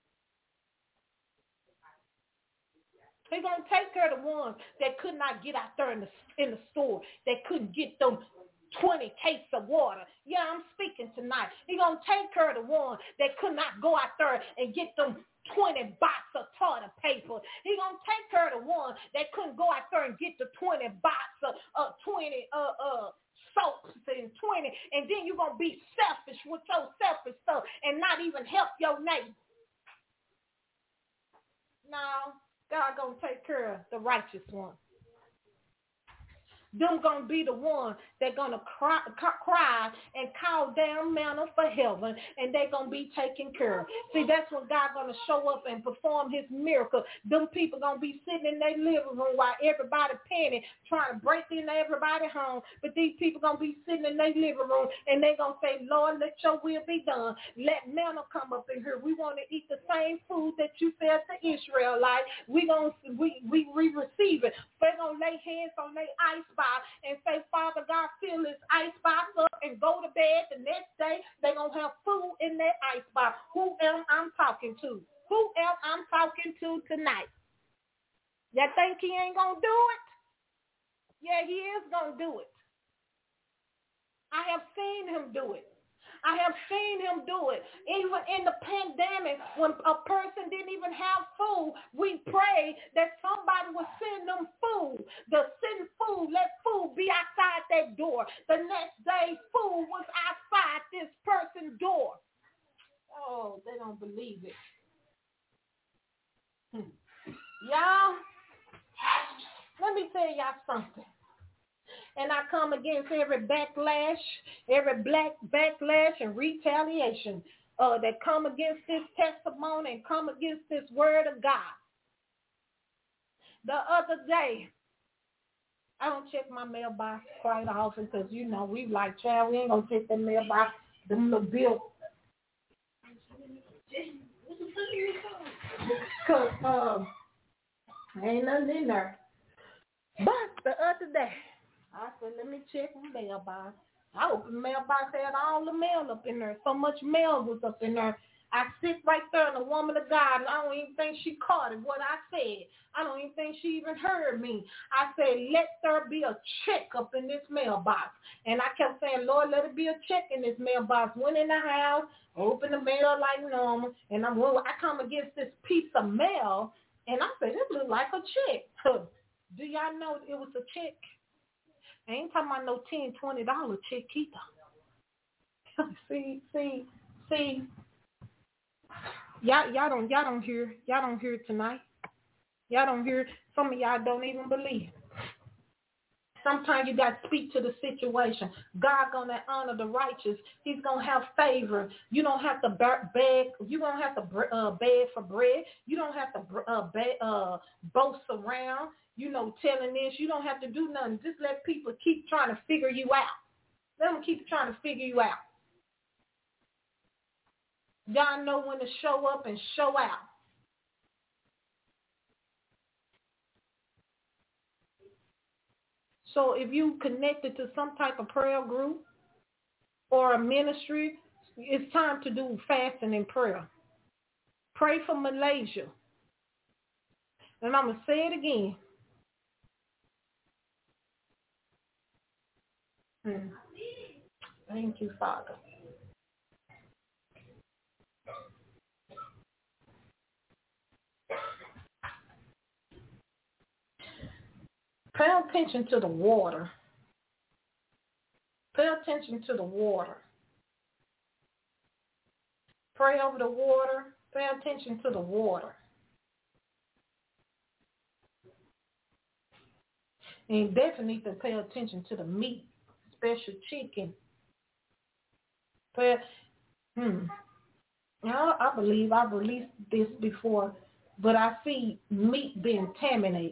He's going to take care of the ones that could not get out there in the, in the store, that couldn't get them twenty cases of water. Yeah, I'm speaking tonight. He's going to take care of the ones that could not go out there and get them twenty boxes of toilet paper. He's going to take care of the ones that couldn't go out there and get the twenty boxes of uh, twenty uh, uh, soaps and twenty, and then you're going to be selfish with your selfish stuff and not even help your neighbor. No, God going to take care of the righteous one. Them going to be the ones that going to cry, cry and call down manna for heaven, and they going to be taken care of. See, that's when God going to show up and perform his miracle. Them people going to be sitting in their living room while everybody panning, trying to break into everybody's home. But these people going to be sitting in their living room, and they going to say, Lord, let your will be done. Let manna come up in here. We want to eat the same food that you fed to Israelites. We going to, we, we, we receive it. They're going to lay hands on their ice box and say, Father God, fill this ice box up and go to bed. The next day, they're going to have food in that ice box. Who am I talking to? Who am I talking to tonight? You think he ain't going to do it? Yeah, he is going to do it. I have seen him do it. I have seen him do it. Even in the pandemic, when a person didn't even have food, we prayed that somebody would send them food. The send food, let food be outside that door. The next day, food was outside this person's door. Oh, they don't believe it. Hmm. Y'all, let me tell y'all something. And I come against every backlash, every black backlash and retaliation uh, that come against this testimony and come against this word of God. The other day, I don't check my mailbox quite often because, you know, we like, child, we ain't going to check that mailbox, them little bills. Because uh, ain't nothing in there. But the other day, I said, let me check my mailbox. I opened the mailbox, had all the mail up in there. So much mail was up in there. I sit right there, and the woman of God, I don't even think she caught it, what I said. I don't even think she even heard me. I said, let there be a check up in this mailbox. And I kept saying, Lord, let it be a check in this mailbox. Went in the house, opened the mail like normal, and I'm, well, I come against this piece of mail, and I said, this looks like a check. Do y'all know it was a check? I ain't talking about no ten dollars, twenty dollars check either. see, see, see. Y'all, y'all don't, y'all don't hear, y'all don't hear tonight. Y'all don't hear. Some of y'all don't even believe. Sometimes you got to speak to the situation. God gonna honor the righteous. He's gonna have favor. You don't have to beg. You don't have to uh, beg for bread. You don't have to uh, beg, uh, boast around. You know, telling this. You don't have to do nothing. Just let people keep trying to figure you out. Let them keep trying to figure you out. God know when to show up and show out. So if you connected to some type of prayer group or a ministry, it's time to do fasting and prayer. Pray for Malaysia. And I'm going to say it again. Hmm. Thank you, Father. Pay attention to the water. Pay attention to the water. Pray over the water. Pay attention to the water. And you definitely need to pay attention to the meat, special chicken. Pay, hmm. Now, I believe I've released this before, but I see meat being contaminated.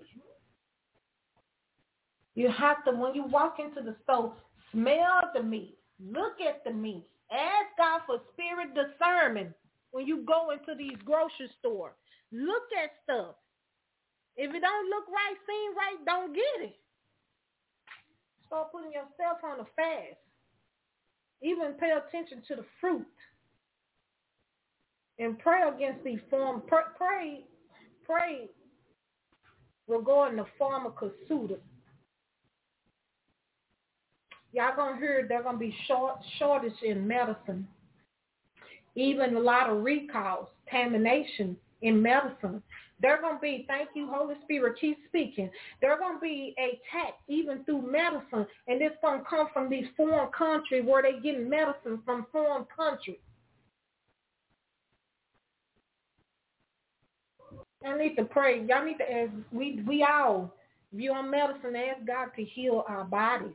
You have to, when you walk into the store, smell the meat. Look at the meat. Ask God for spirit discernment when you go into these grocery stores. Look at stuff. If it don't look right, seem right, don't get it. Start putting yourself on a fast. Even pay attention to the fruit. And pray against these forms. Pray, pray, pray regarding the pharmaceutical. Y'all gonna hear there's gonna be short shortage in medicine. Even a lot of recalls, contamination in medicine. They're gonna be, thank you, Holy Spirit, keep speaking. They're gonna be attacked even through medicine, and it's gonna come from these foreign countries where they get medicine from foreign countries. I need to pray. Y'all need to ask, we we all, if you're on medicine, ask God to heal our bodies.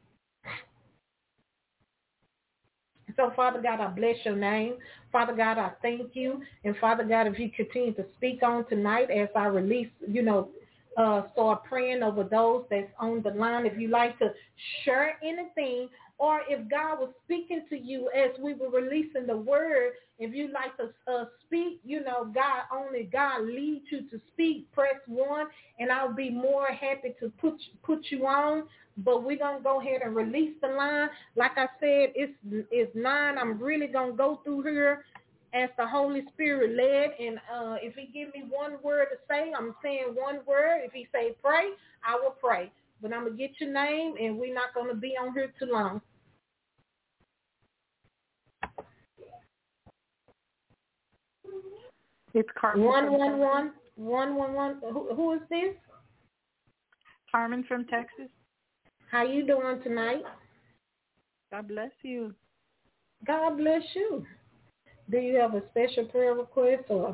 So, Father God, I bless your name. Father God, I thank you. And, Father God, if you continue to speak on tonight as I release, you know, uh, start praying over those that's on the line. If you like to share anything, or if God was speaking to you as we were releasing the word, if you like to uh, speak, you know, God, only God leads you to speak, press one, and I'll be more happy to put, put you on. But we're going to go ahead and release the line. Like I said, it's, it's nine. I'm really going to go through here as the Holy Spirit led. And uh, if he give me one word to say, I'm saying one word. If he say pray, I will pray. But I'm going to get your name, and we're not going to be on here too long. It's Carmen. One, one, one, one, one, one. Who, who is this? Carmen from Texas. How you doing tonight? God bless you. God bless you. Do you have a special prayer request or?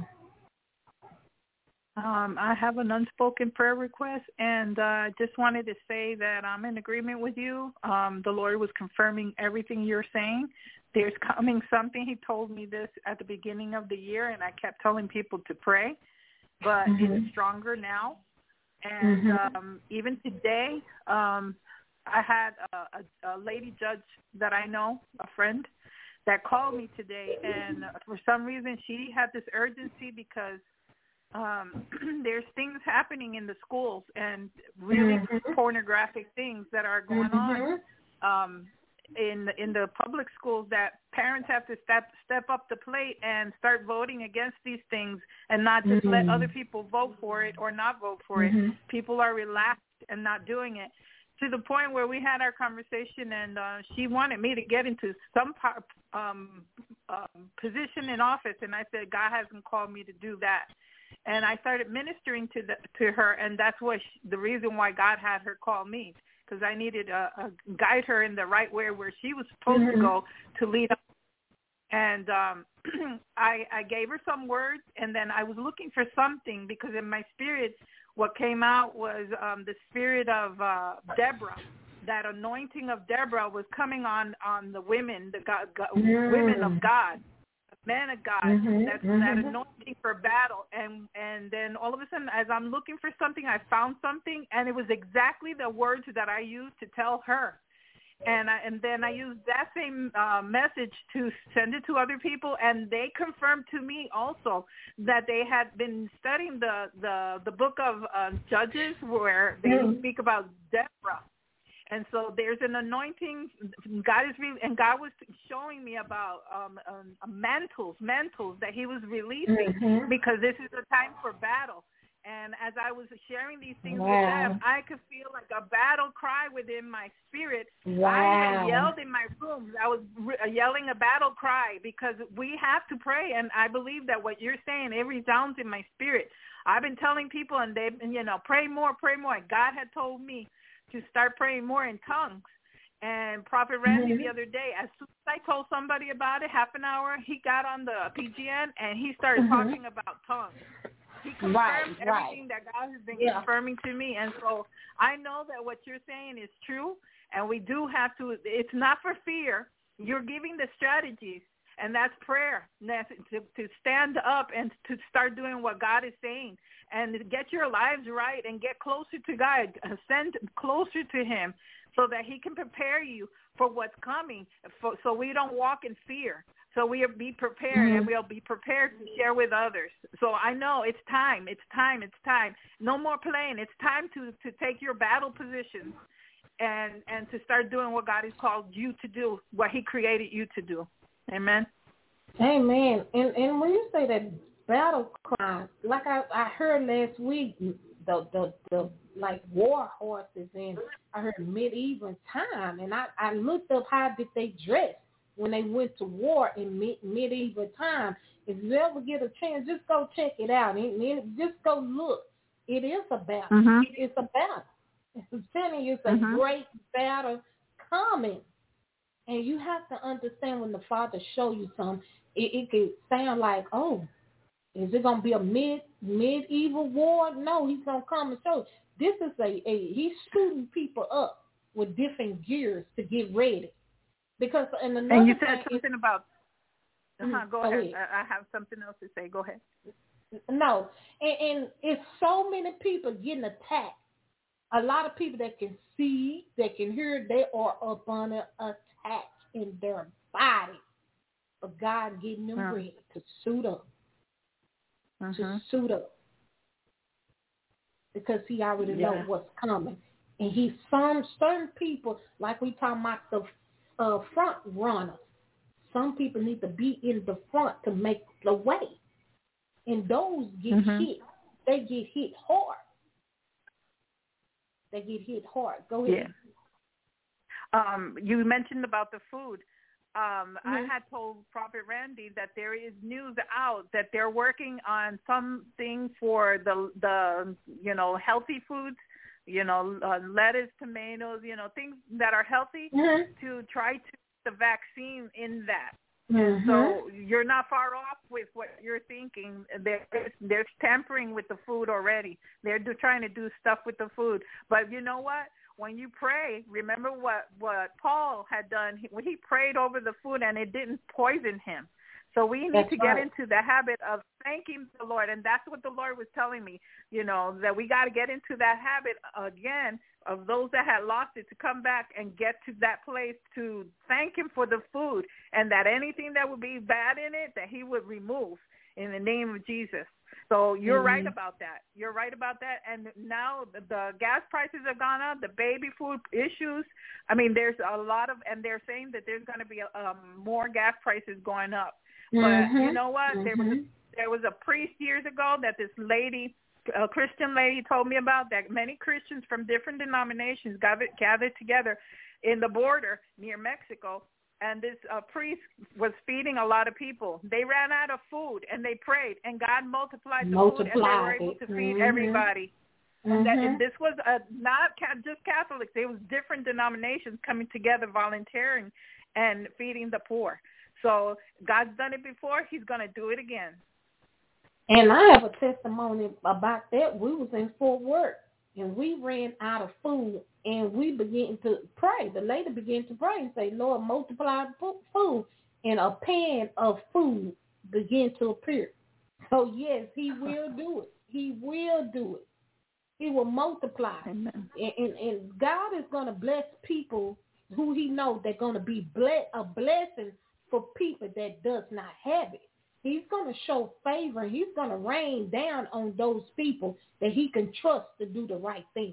Um, I have an unspoken prayer request, and I uh, just wanted to say that I'm in agreement with you. Um, the Lord was confirming everything you're saying. There's coming something. He told me this at the beginning of the year, and I kept telling people to pray, but mm-hmm. it's stronger now. And mm-hmm. um, even today, um, I had a, a, a lady judge that I know, a friend, that called me today, and for some reason she had this urgency because um, there's things happening in the schools and really mm-hmm. pornographic things that are going mm-hmm. on um, in in the public schools that parents have to step step up the plate and start voting against these things and not just mm-hmm. let other people vote for it or not vote for mm-hmm. it. People are relaxed and not doing it, to the point where we had our conversation, and uh, she wanted me to get into some part, um, um, position in office, and I said, God hasn't called me to do that. And I started ministering to the, to her, and that's what she, the reason why God had her call me, because I needed to uh, guide her in the right way where she was supposed mm-hmm. to go to lead up. And um, I, I gave her some words, and then I was looking for something, because in my spirit, what came out was um, the spirit of uh, Deborah. That anointing of Deborah was coming on, on the women, the God, God, mm. women of God, men of God. Mm-hmm, That's mm-hmm. that anointing for battle. And and then all of a sudden, as I'm looking for something, I found something, and it was exactly the words that I used to tell her. And I, and then I used that same uh, message to send it to other people, and they confirmed to me also that they had been studying the the, the book of uh, Judges, where they mm-hmm. speak about Deborah. And so there's an anointing. God is re- and God was showing me about um, um, mantles, mantles that He was releasing mm-hmm. because this is a time for battle. And as I was sharing these things wow. with them, I could feel like a battle cry within my spirit. Wow. I even yelled in my room. I was re- yelling a battle cry, because we have to pray. And I believe that what you're saying, it resounds in my spirit. I've been telling people, and they've been, you know, pray more, pray more. And God had told me to start praying more in tongues. And Prophet Randy mm-hmm. the other day, as soon as I told somebody about it, half an hour, he got on the P G N and he started mm-hmm. talking about tongues. He confirmed right, everything right. that God has been yeah. confirming to me. And so I know that what you're saying is true, and we do have to, it's not for fear. You're giving the strategies, and that's prayer, that's to, to stand up and to start doing what God is saying, and get your lives right and get closer to God, ascend closer to Him, so that He can prepare you for what's coming, for, so we don't walk in fear. So we'll be prepared, mm-hmm. and we'll be prepared to share with others. So I know it's time, it's time, it's time. No more playing. It's time to, to take your battle positions and, and to start doing what God has called you to do, what He created you to do. Amen. Amen. And and when you say that battle cry, like I, I heard last week, the, the the like war horses, and I heard medieval time, and I, I looked up how did they dress when they went to war in mid, medieval time. If you ever get a chance, just go check it out. And, and just go look. It is a battle. Mm-hmm. It's a battle. I'm telling you, it's a mm-hmm. great battle coming. And you have to understand when the Father show you something, it, it could sound like, oh, is it going to be a mid medieval war? No, He's going to come and show you. This is a, a, He's shooting people up with different gears to get ready. Because and, and you said something is, about. Uh-huh, go, go ahead. ahead. I have something else to say. Go ahead. No, and, and it's so many people getting attacked. A lot of people that can see, that can hear, they are up on an attack in their body. But God getting them uh-huh. ready to suit up, uh-huh. to suit up, because He already yeah. knows what's coming. And He some certain people, like we talking about the Uh, front runners. Some people need to be in the front to make the way. And those get mm-hmm. hit. They get hit hard. They get hit hard. Go ahead. Yeah. Um, you mentioned about the food. Um, mm-hmm. I had told Prophet Randy that there is news out that they're working on something for the, the you know, healthy foods, you know, uh, lettuce, tomatoes, you know, things that are healthy mm-hmm. to try to the vaccine in that. Mm-hmm. So you're not far off with what you're thinking. They're, they're tampering with the food already. They're do, trying to do stuff with the food. But you know what? When you pray, remember what, what Paul had done. He, he prayed over the food and it didn't poison him. So we need that's to get right. into the habit of thanking the Lord. And that's what the Lord was telling me, you know, that we got to get into that habit again of those that had lost it to come back and get to that place to thank Him for the food, and that anything that would be bad in it, that He would remove. in the name of Jesus. So you're mm-hmm. right about that. You're right about that. And now the, the gas prices have gone up, the baby food issues. I mean, there's a lot of, and they're saying that there's going to be um, more gas prices going up. But mm-hmm. you know what? Mm-hmm. There was a, there was a priest years ago that this lady, a Christian lady, told me about, that many Christians from different denominations gathered, gathered together in the border near Mexico. And this uh, priest was feeding a lot of people. They ran out of food, and they prayed, and God multiplied the multiplied food, and they were able it. to feed mm-hmm. everybody. Mm-hmm. And, that, and this was uh, not just Catholics. It was different denominations coming together, volunteering, and feeding the poor. So God's done it before. He's going to do it again. And I have a testimony about that. We was in Fort Worth, and we ran out of food, and we began to pray. The lady began to pray and say, Lord, multiply food, and a pan of food began to appear. So, yes, he will do it. He will do it. He will multiply. And, and, and God is going to bless people who he knows they're going to be bless, a blessing for people that does not have it. He's going to show favor. He's going to rain down on those people that he can trust to do the right thing.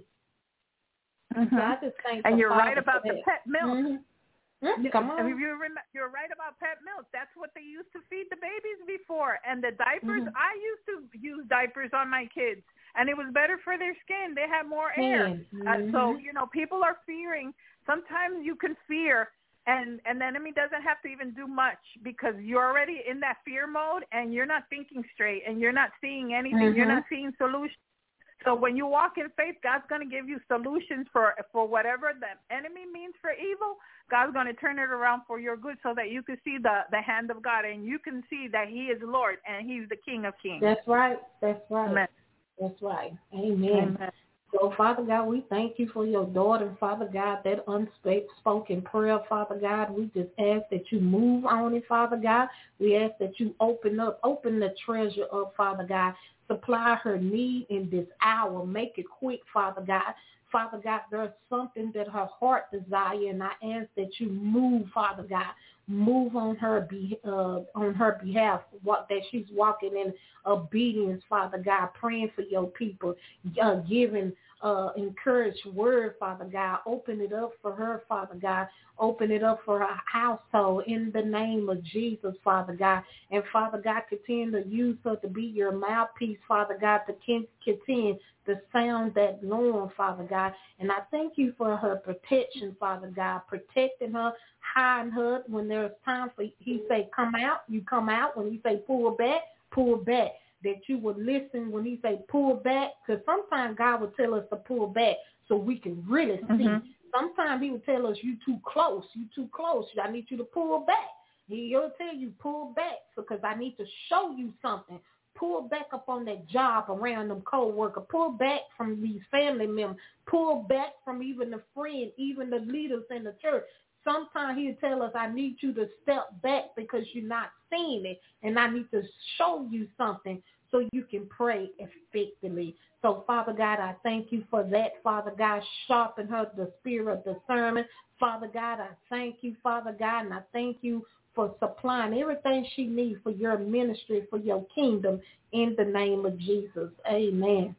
Mm-hmm. So I just thank and you're Father right about the that. pet milk. Mm-hmm. Mm-hmm. Come on. You're, you're right about pet milk. That's what they used to feed the babies before. And the diapers, mm-hmm. I used to use diapers on my kids, and it was better for their skin. They had more air. Mm-hmm. Uh, so, you know, people are fearing. Sometimes you can fear, and, and the enemy doesn't have to even do much because you're already in that fear mode, and you're not thinking straight, and you're not seeing anything. Mm-hmm. You're not seeing solutions. So when you walk in faith, God's going to give you solutions for for whatever the enemy means for evil. God's going to turn it around for your good so that you can see the, the hand of God, and you can see that he is Lord and he's the King of Kings. That's right. That's right. Amen. That's right. Amen. Amen. So, Father God, we thank you for your daughter, Father God, that unspoken prayer, Father God. We just ask that you move on it, Father God. We ask that you open up, open the treasure up, Father God. Supply her need in this hour. Make it quick, Father God. Father God, there's something that her heart desire, and I ask that you move, Father God. Move on her be, uh, on her behalf, what that she's walking in obedience, Father God, praying for your people, uh, giving uh, encouraged word, Father God. Open it up for her, Father God. Open it up for her household in the name of Jesus, Father God. And Father God, continue to use her to be your mouthpiece, Father God, to continue to sound that norm, Father God. And I thank you for her protection, Father God, protecting her, hiding her when there's time for he say come out, you come out. When he say pull back, pull back. That you would listen when he say pull back, because sometimes God would tell us to pull back so we can really see. Mm-hmm. Sometimes he would tell us you too close, you too close. I need you to pull back. He'll tell you pull back because I need to show you something. Pull back up on that job around them co-worker. Pull back from these family members. Pull back from even the friend, even the leaders in the church. Sometimes he'll tell us, I need you to step back because you're not seeing it, and I need to show you something so you can pray effectively. So, Father God, I thank you for that. Father God, sharpen her the spirit of discernment. Father God, I thank you, Father God, and I thank you for supplying everything she needs for your ministry, for your kingdom, in the name of Jesus. Amen.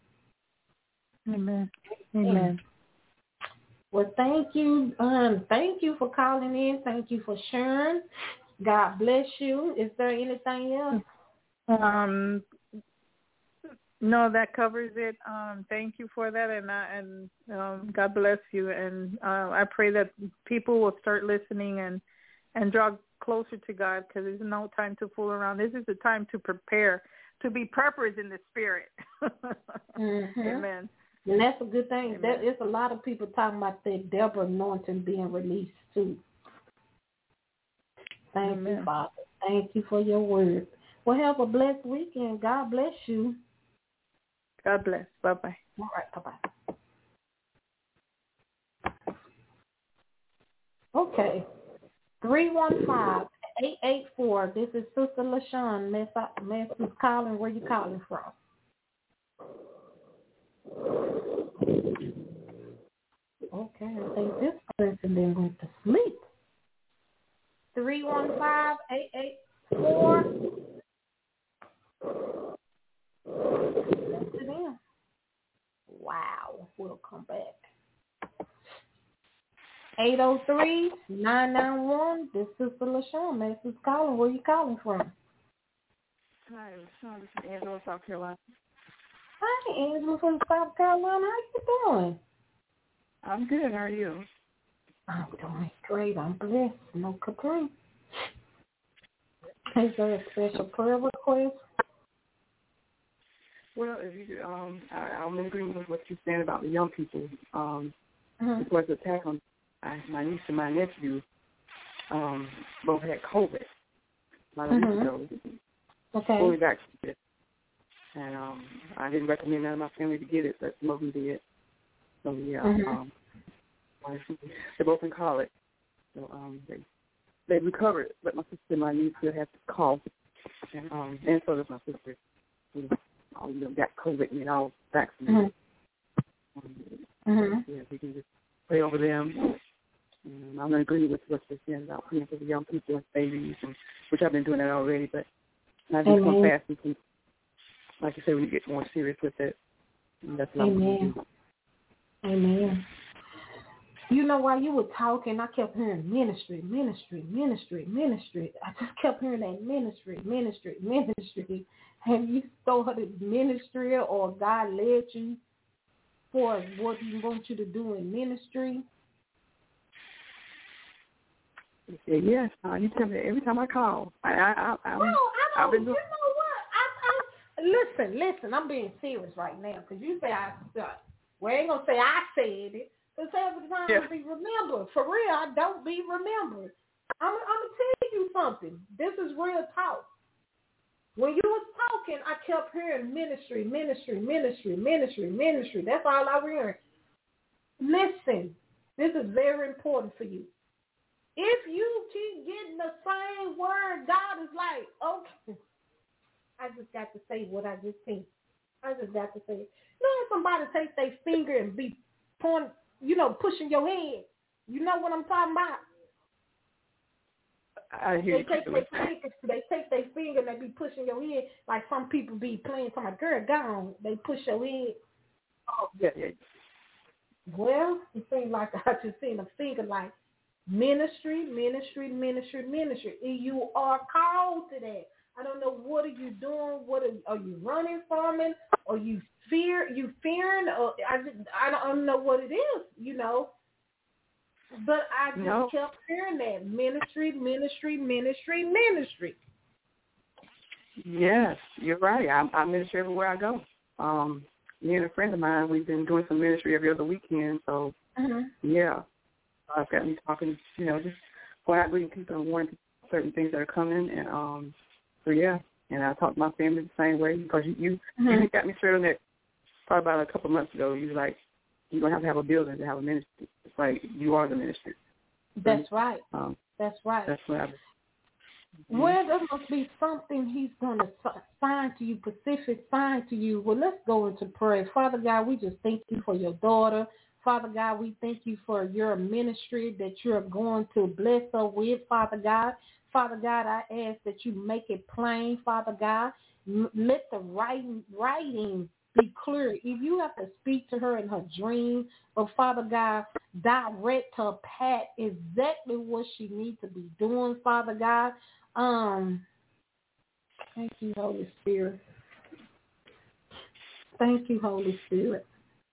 Amen. Amen. Well, thank you. Um, thank you for calling in. Thank you for sharing. God bless you. Is there anything else? Um, no, that covers it. Um, thank you for that, and uh, and um, God bless you. And uh, I pray that people will start listening and and draw closer to God, because there's no time to fool around. This is the time to prepare, to be preppers in the spirit. Mm-hmm. Amen. And that's a good thing. Amen. That, there's a lot of people talking about that Deborah anointing being released too. Thank Amen. you, Father. Thank you for your word. Well, have a blessed weekend. God bless you. God bless. Bye-bye. All right, bye-bye. Okay. three one five, eight eight four. This is Sister LaShawn. Miss, Miss is calling. Where you calling from? Okay, I think this person then went to sleep. three one five, eight eight four. Wow. We'll come back. eight oh three, nine nine one. This is the LaShawn. This is calling. Where you calling from? Hi, LaShawn. This is Angela, South Carolina. Hi, Angela from South Carolina. How you doing? I'm good. How are you? I'm doing great. I'm blessed. No complaint. Is there a special prayer request? Well, if you, um, I, I'm in agreement with what you're saying about the young people. Um, Mm-hmm. It was an attack on I, my niece and my nephew. Um, both had COVID about a Mm-hmm. week ago. Okay. Fully vaccinated. And um, I didn't recommend none of my family to get it, but some of them did. So, yeah. Mm-hmm. Um, they're both in college. So um, they they recovered, but my sister and my niece still have to call. And, um, and so does my sister. You know, you know, got COVID and all vaccinated. Mm-hmm. Mm-hmm. Yeah, we can just pray over them. Um, I'm going to agree with what you're saying about praying for the young people and babies, and, which I've been doing that already, but I just want to fast and keep, like you said, when you get more serious with it, and that's what I'm going to do. Amen. You know, while you were talking, I kept hearing ministry, ministry, ministry, ministry. I just kept hearing that ministry, ministry, ministry. Have you started ministry or God led you for what he wants you to do in ministry? You say yes. Uh, you tell me every time I call. I, I, I, I'm, well, I I've don't, been you doing. know what? I, I, listen, listen, I'm being serious right now because you say I, well, I ain't going to say I said it. Because every time Yeah. I be remembered. For real, I don't be remembered. I'm, I'm going to tell you something. This is real talk. When you was talking, I kept hearing ministry, ministry, ministry, ministry, ministry. That's all I was hearing. Listen, this is very important for you. If you keep getting the same word, God is like, okay, I just got to say what I just think. I just got to say it. You know when somebody take their finger and be pointing, you know, pushing your head. You know what I'm talking about? I hear They you. take their finger, they take their finger and they be pushing your head like some people be playing. Some like, girl, gone. They push your head. Oh, yeah, yeah. Well, it seems like I just seen a finger like ministry, ministry, ministry, ministry. And you are called to that. I don't know what are you doing. What are, are you running from it? Or you fear? You fearing? Or I just, I don't, I don't know what it is. You know. But I just no. kept hearing that ministry, ministry, ministry, ministry. Yes, you're right. I'm, I ministry everywhere I go. Um, me and a friend of mine, we've been doing some ministry every other weekend. So, Mm-hmm. yeah, I've got me talking, you know, just going out greeting people and warning certain things that are coming. And um, so, yeah, and I talk to my family the same way because you, you, mm-hmm. you got me straight on that probably about a couple months ago. You were like, you're going to have to have a building to have a ministry. It's like you are the ministry. That's right. Um, that's right. That's what I've mm-hmm. Well, there must be something he's going to sign to you, Pacific sign to you. Well, let's go into prayer. Father God, we just thank you for your daughter. Father God, we thank you for your ministry that you're going to bless her with, Father God. Father God, I ask that you make it plain, Father God. M- let the writing, writing be clear. If you have to speak to her in her dream, but Father God, direct her path exactly what she needs to be doing, Father God. Um, thank you, Holy Spirit. Thank you, Holy Spirit.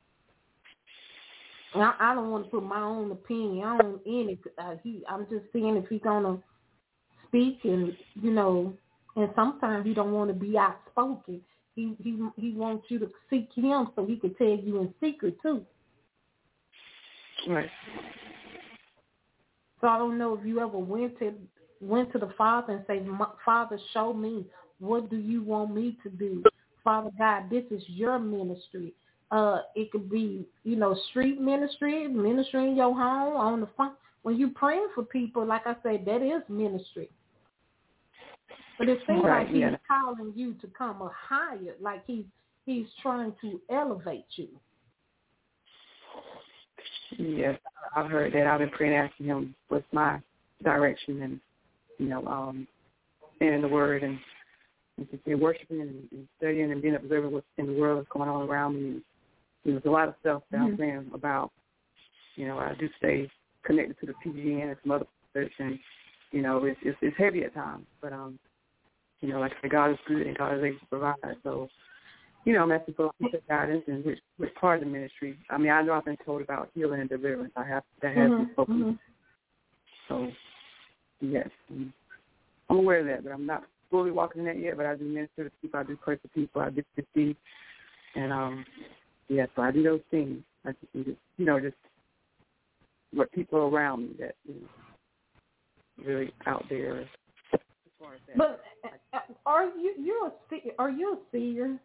I, I don't want to put my own opinion on any. Uh, he, I'm just seeing if he's gonna speak, and you know, and sometimes he don't want to be outspoken. He he he wants you to seek him so he can tell you in secret too. Right. So I don't know if you ever went to went to the Father and say, Father, show me, what do you want me to do? Father God, this is your ministry. Uh, it could be, you know, street ministry, ministry in your home, on the phone. When you praying for people, like I said, that is ministry. But it seems right, like he's yeah. calling you to come a higher, like he's he's trying to elevate you. Yes, I've heard that. I've been praying, asking him what's my direction, and you know, um, in the Word, and, and just been worshiping and, and studying and being observant what's in the world that's going on around me. there's a lot of stuff that mm-hmm. I'm saying about, you know, I do stay connected to the P G N and some other research, and, you know, it's, it's, it's heavy at times. But, um, you know, like I said, God is good and God is able to provide. So, you know, I'm asking for guidance and which, which part of the ministry. I mean, I know I've been told about healing and deliverance. I have, that has mm-hmm. been spoken. Mm-hmm. So, yes, I'm aware of that, but I'm not fully walking in that yet, but I do minister to people. I do pray for people. I do see. And, um, yeah, so I do those things. I just need to, you know, just what people around me that is really out there as far as that. But uh, are you you a see- are you a seer?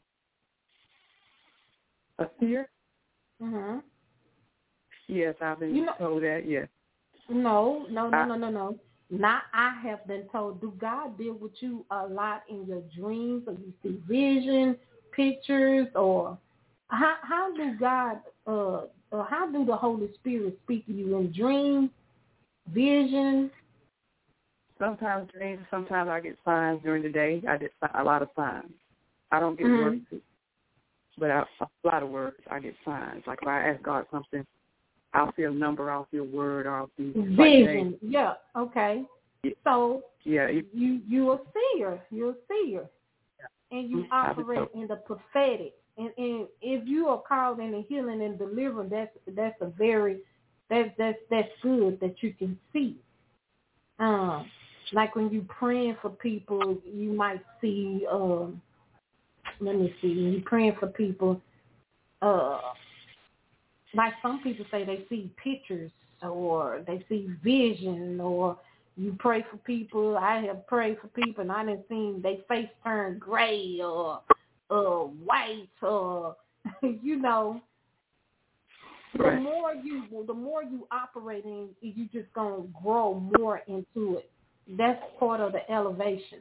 A seer? Mm-hmm. Yes, I've been you know, told that. Yes. No, no, no, I, no, no, no. Not I have been told. Do God deal with you a lot in your dreams, or you see vision, pictures, or how how do God uh or how do the Holy Spirit speak to you in dreams, vision? Sometimes dreams. Sometimes I get signs during the day. I get a lot of signs. I don't get mm-hmm. words, but I, a lot of words. I get signs. Like if I ask God something, I'll see a number, I'll see a word, or I'll see vision. Like yeah. Okay. Yeah. So yeah, you you you a seer. You're a seer, yeah. and you mm-hmm. operate in the prophetic. And, and if you are called in the healing and deliverance, that's that's a very that's that's that's good that you can see. Um, like when you praying for people, you might see. Um, let me see. When you praying for people, uh, like some people say they see pictures or they see vision, or you pray for people. I have prayed for people and I didn't see their face turn gray or uh, white or you know. Right. The more you, the more you operate in, you just gonna grow more into it. That's part of the elevation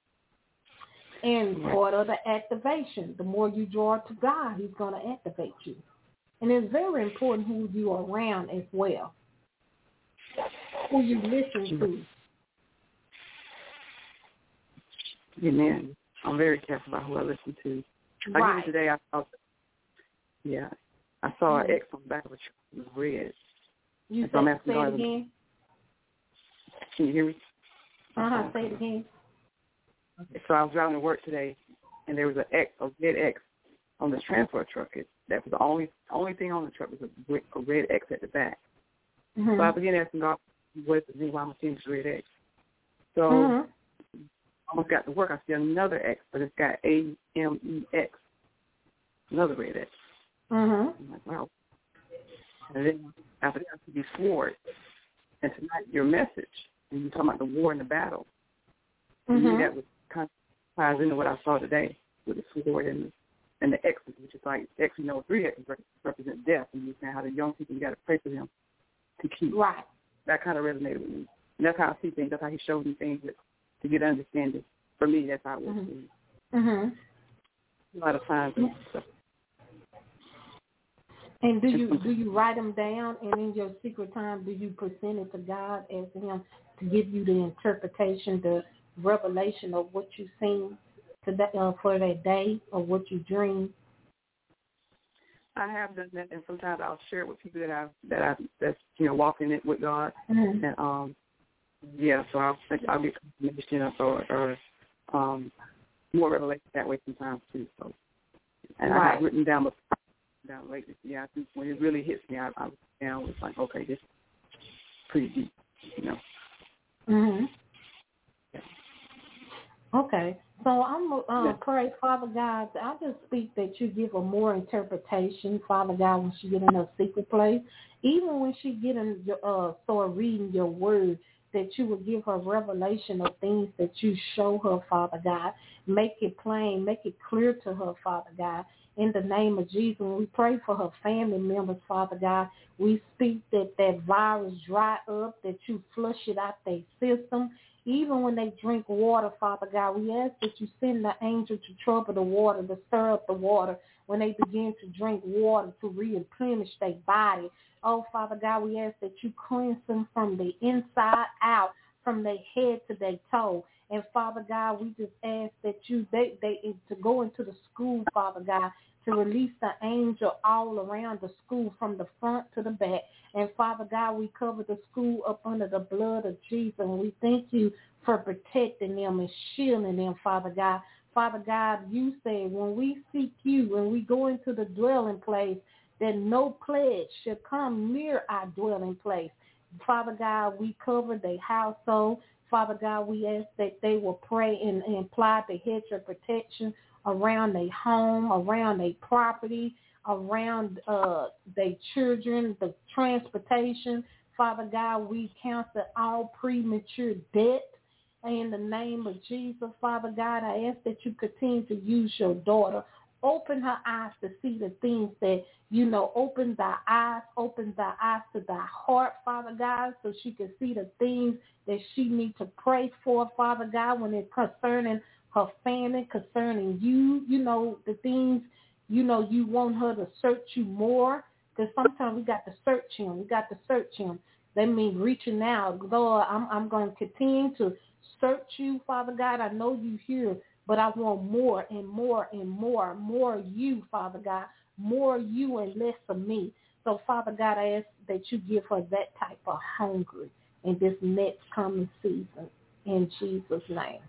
and part of the activation. The more you draw to God, He's gonna activate you. And it's very important who you are around as well, who you listen to. Amen. I'm very careful about who I listen to. Right. Like even today, I saw, yeah, I saw mm-hmm. an X on the back of a truck. It was red. You said, so say it again? Can you hear me? Uh-huh, say it again. Okay. So I was driving to work today, and there was an X, a red X on this transfer truck. It, that was the only only thing on the truck was a, a red X at the back. Mm-hmm. So I began asking God, what is the reason why I'm seeing this red X? So mm-hmm. I almost got to work. I see another X, but it's got A M E X, another red X. Mm-hmm. I'm like, wow. And then after that, I see you sword. And tonight, your message, and you're talking about the war and the battle. Mm-hmm. And that was kind of ties into what I saw today with the sword and the, and the X's, which is like X, you know, three X's represent death. And you're saying how the young people, you got to pray for them to keep. Right. That kind of resonated with me. And that's how I see things. That's how he showed me things that, to get understanding. For me, that's how it was. Mm-hmm. Mm-hmm. A lot of times and stuff. And do you do you write them down, and in your secret time, do you present it to God as Him to give you the interpretation, the revelation of what you've seen today, uh, for that day, or what you dream? I have done that, and sometimes I'll share it with people that I that I that's you know walking it with God, mm-hmm. and um yeah, so I'll I'll get confirmation or or um more revelation that way sometimes too. So and right. I have written down before. Down lately, yeah. I think when it really hits me, I, I was down. It's like, okay, this is pretty deep, you know. Mhm. Yeah. Okay, so I'm uh, yeah. pray, Father God. I just speak that you give her more interpretation, Father God, when she get in her secret place, even when she get in your uh, start reading your word, that you will give her revelation of things that you show her, Father God. Make it plain, make it clear to her, Father God. In the name of Jesus, we pray for her family members, Father God. We speak that that virus dry up, that you flush it out their system. Even when they drink water, Father God, we ask that you send the angel to trouble the water, to stir up the water when they begin to drink water to replenish their body. Oh, Father God, we ask that you cleanse them from the inside out, from their head to their toe. And Father God, we just ask that you they, they to go into the school, Father God, to release the angel all around the school from the front to the back. And, Father God, we cover the school up under the blood of Jesus, and we thank you for protecting them and shielding them, Father God. Father God, you said when we seek you, when we go into the dwelling place, that no plague shall come near our dwelling place. Father God, we cover their household. Father God, we ask that they will pray and, and apply the hedge of protection around their home, around their property, around uh, their children, the transportation. Father God, we cancel all premature death. In the name of Jesus, Father God, I ask that you continue to use your daughter. Open her eyes to see the things that, you know, open thy eyes, open thy eyes to thy heart, Father God, so she can see the things that she needs to pray for, Father God, when it's concerning her family, concerning you, you know, the things, you know, you want her to search you more, because sometimes we got to search him. We got to search him. That means reaching out. Lord, I'm, I'm going to continue to search you, Father God. I know you here, but I want more and more and more, more you, Father God, more you and less of me. So, Father God, I ask that you give her that type of hunger in this next coming season. In Jesus' name.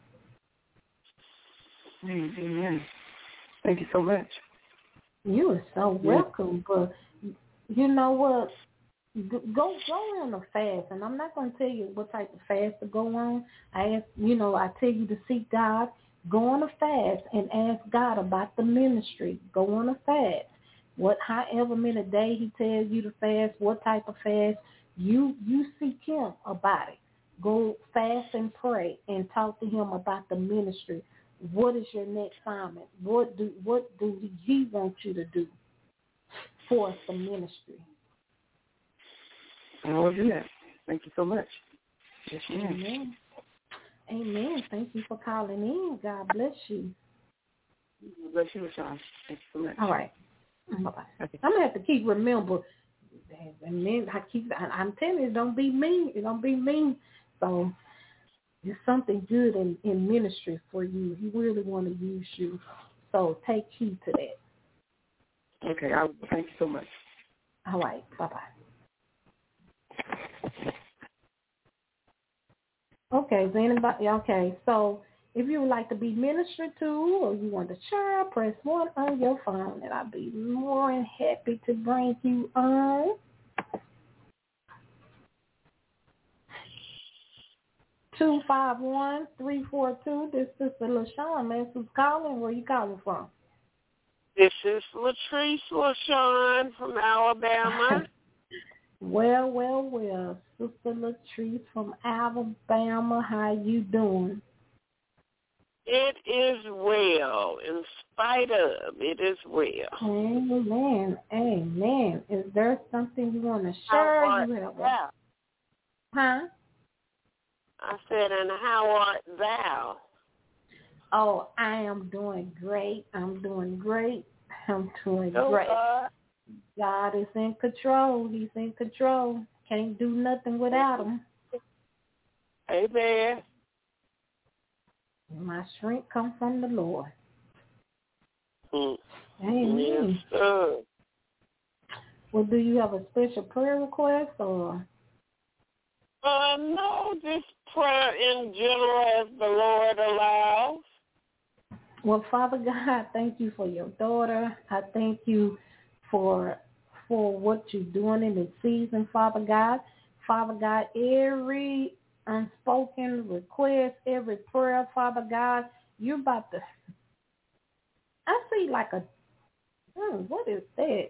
Amen. Thank you so much. You are so welcome. But you know what? Go go on a fast, and I'm not going to tell you what type of fast to go on. I ask, you know, I tell you to seek God. Go on a fast and ask God about the ministry. Go on a fast. What, however many days He tells you to fast, what type of fast, you you seek Him about it. Go fast and pray and talk to Him about the ministry. What is your next assignment? What do what do He want you to do for the ministry? I will do that. Thank you so much. Yes, ma'am. Amen. Amen. Thank you for calling in. God bless you. God bless you, Sean. Thank you so much. All right. Bye-bye. Okay. I'm going to have to keep remember, and then I keep, I, I'm telling you, don't be mean. Don't be mean. So there's something good in, in ministry for you. He really want to use you. So take heed to that. Okay. I, thank you so much. All right. Bye-bye. Okay, is anybody, okay, so if you would like to be ministered to or you want to share, press one on your phone and I'll be more than happy to bring you on. two five one, three four two, this is Sister LaShawn, man, who's calling. Where you calling from? This is Latrice LaShawn from Alabama. Well, well, well, Sister Latrice from Alabama, how you doing? It is well, in spite of, it is well. Amen, amen. Is there something you want to share? How art you have a, thou? Huh? I said, and how art thou? Oh, I am doing great. I'm doing great. I'm doing Oh, great. God. God is in control. He's in control. Can't do nothing without him. Amen. My strength comes from the Lord. Mm. Amen. Yes, sir. Well, do you have a special prayer request or? Uh, no, just prayer in general as the Lord allows. Well, Father God, thank you for your daughter. I thank you for for what you're doing in this season, Father God. Father God, every unspoken request, every prayer, Father God, you're about to, I see like a, hmm, what is that?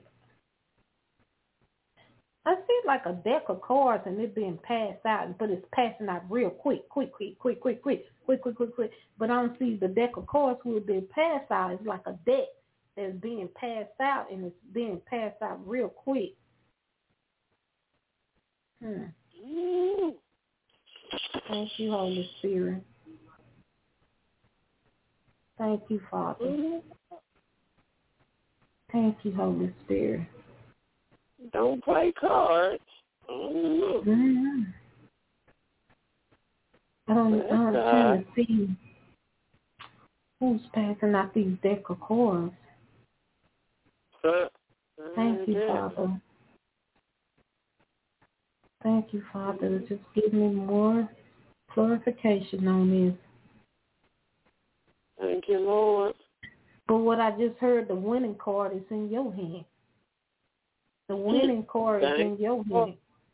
I see like a deck of cards and it being passed out, but it's passing out real quick, quick, quick, quick, quick, quick, quick, quick, quick, quick. But I don't see the deck of cards will be passed out. It's like a deck that's being passed out and it's being passed out real quick. Hmm. Mm. Thank you, Holy Spirit. Thank you, Father. Mm. Thank you, Holy Spirit. Don't play cards. Mm. Mm-hmm. I don't, I don't trying to see who's passing out these deck of cards. Thank you, Father. Thank you, Father. Just give me more clarification on this. Thank you, Lord. But what I just heard, the winning card is in your hand. The winning card is in your hand.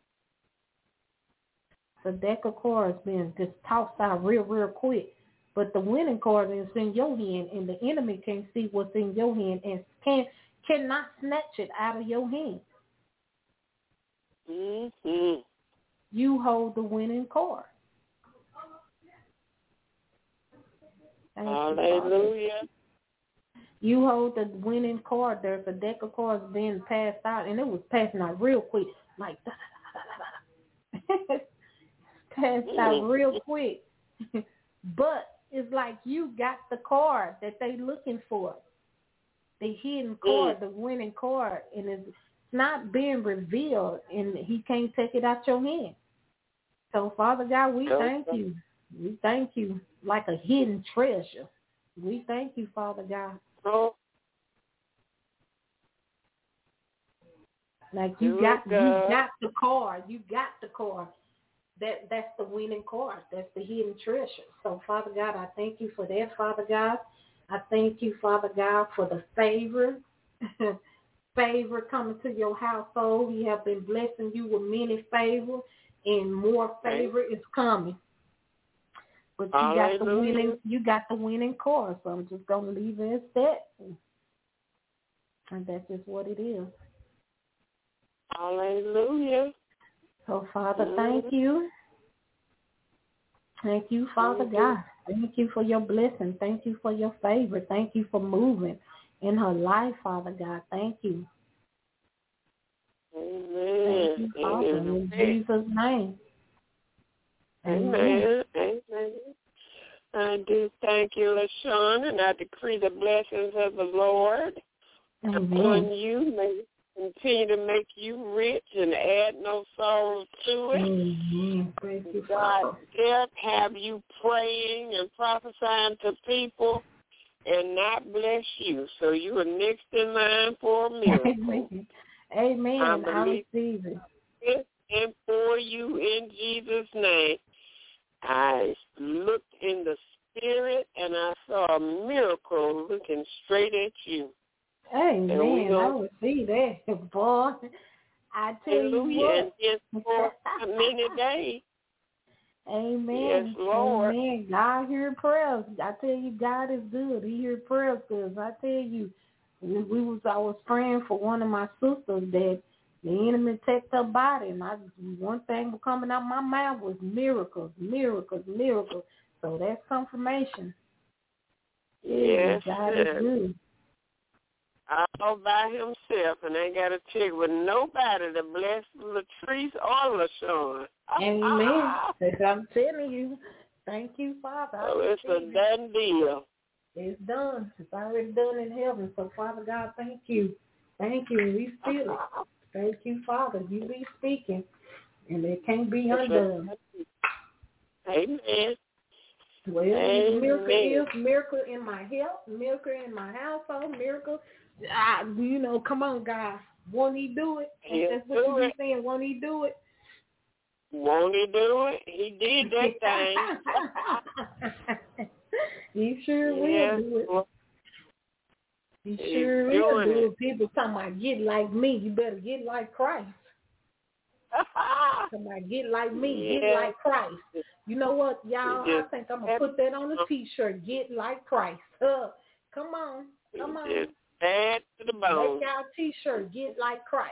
The deck of cards being just tossed out real, real quick. But the winning card is in your hand, and the enemy can't see what's in your hand and can cannot snatch it out of your hand. Mm-hmm. You hold the winning card. Thank Hallelujah. You, you hold the winning card. There's a deck of cards being passed out, and it was passing out real quick, like passed mm-hmm. out real quick. But it's like you got the card that they looking for. The hidden card, mm. the winning card, and it's not being revealed, and he can't take it out your hand. So, Father God, we okay. thank you. We thank you like a hidden treasure. We thank you, Father God. Oh. Like you got, you got the card. You got the card. That that's the winning card. That's the hidden treasure. So, Father God, I thank you for that, Father God. I thank you, Father God, for the favor. Favor coming to your household. He have been blessing you with many favor, and more favor is coming. But you Hallelujah. got the winning, you got the winning card. So I'm just gonna leave it at that, and that's just what it is. Hallelujah. So, Father, thank you. Thank you, Father mm-hmm. God. Thank you for your blessing. Thank you for your favor. Thank you for moving in her life, Father God. Thank you. Amen. Thank you, Father, Amen. in Jesus' name. Amen. Amen. I do thank you, LaShawn, and I decree the blessings of the Lord Amen. upon you. May continue to make you rich and add no sorrow to it. Mm-hmm. Thank you, God dare have you praying and prophesying to people and not bless you. So you are next in line for a miracle. Amen. Amen. I, I receive it. And for you in Jesus' name. I looked in the spirit and I saw a miracle looking straight at you. Amen. Gonna, I would see that, boy. I tell hallelujah. you what. And just for a many days. Amen. Yes, Lord. Amen. God hear prayers. I tell you, God is good. He hear prayers because I tell you, we, we was I was praying for one of my sisters that the enemy attacked her body, and I one thing was coming out my mouth was miracles, miracles, miracles. So that's confirmation. Yes, God yes. is good. All by himself, and ain't got to check with nobody to bless Latrice or LaShawn. Amen. As I'm telling you, thank you, Father. So it's a done deal. It's done. It's already done in heaven. So, Father God, thank you. Thank you. We feel it. Thank you, Father. You be speaking, and it can't be undone. Amen. Well, Amen. Miracle is miracle in my health, miracle in my household, miracle. I, you know, come on, God. Won't he do it? He'll That's what do you it. be saying. Won't he do it? Won't he do it? He did that thing. He sure yes. will do it. He He's sure will do it. it. People talking about get like me. You better get like Christ. Talking about get like me. Yeah. Get like Christ. You know what, y'all? I think I'm going to put that on a T-shirt. Get like Christ. Uh, come on. Come on. Just add to the bone. Make y'all T-shirt. Get like Christ.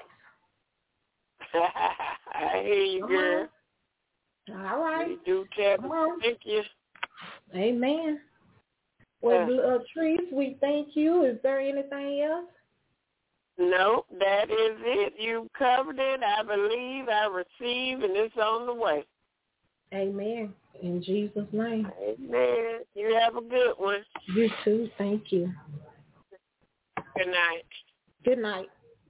I hear you, come girl. On. All right. You do, Captain. Thank you. Amen. Well, uh, Latrice, we thank you. Is there anything else? No, that is it. You covered it. I believe, I receive, and it's on the way. Amen. In Jesus' name. Amen. You have a good one. You too. Thank you. Good night. Good night.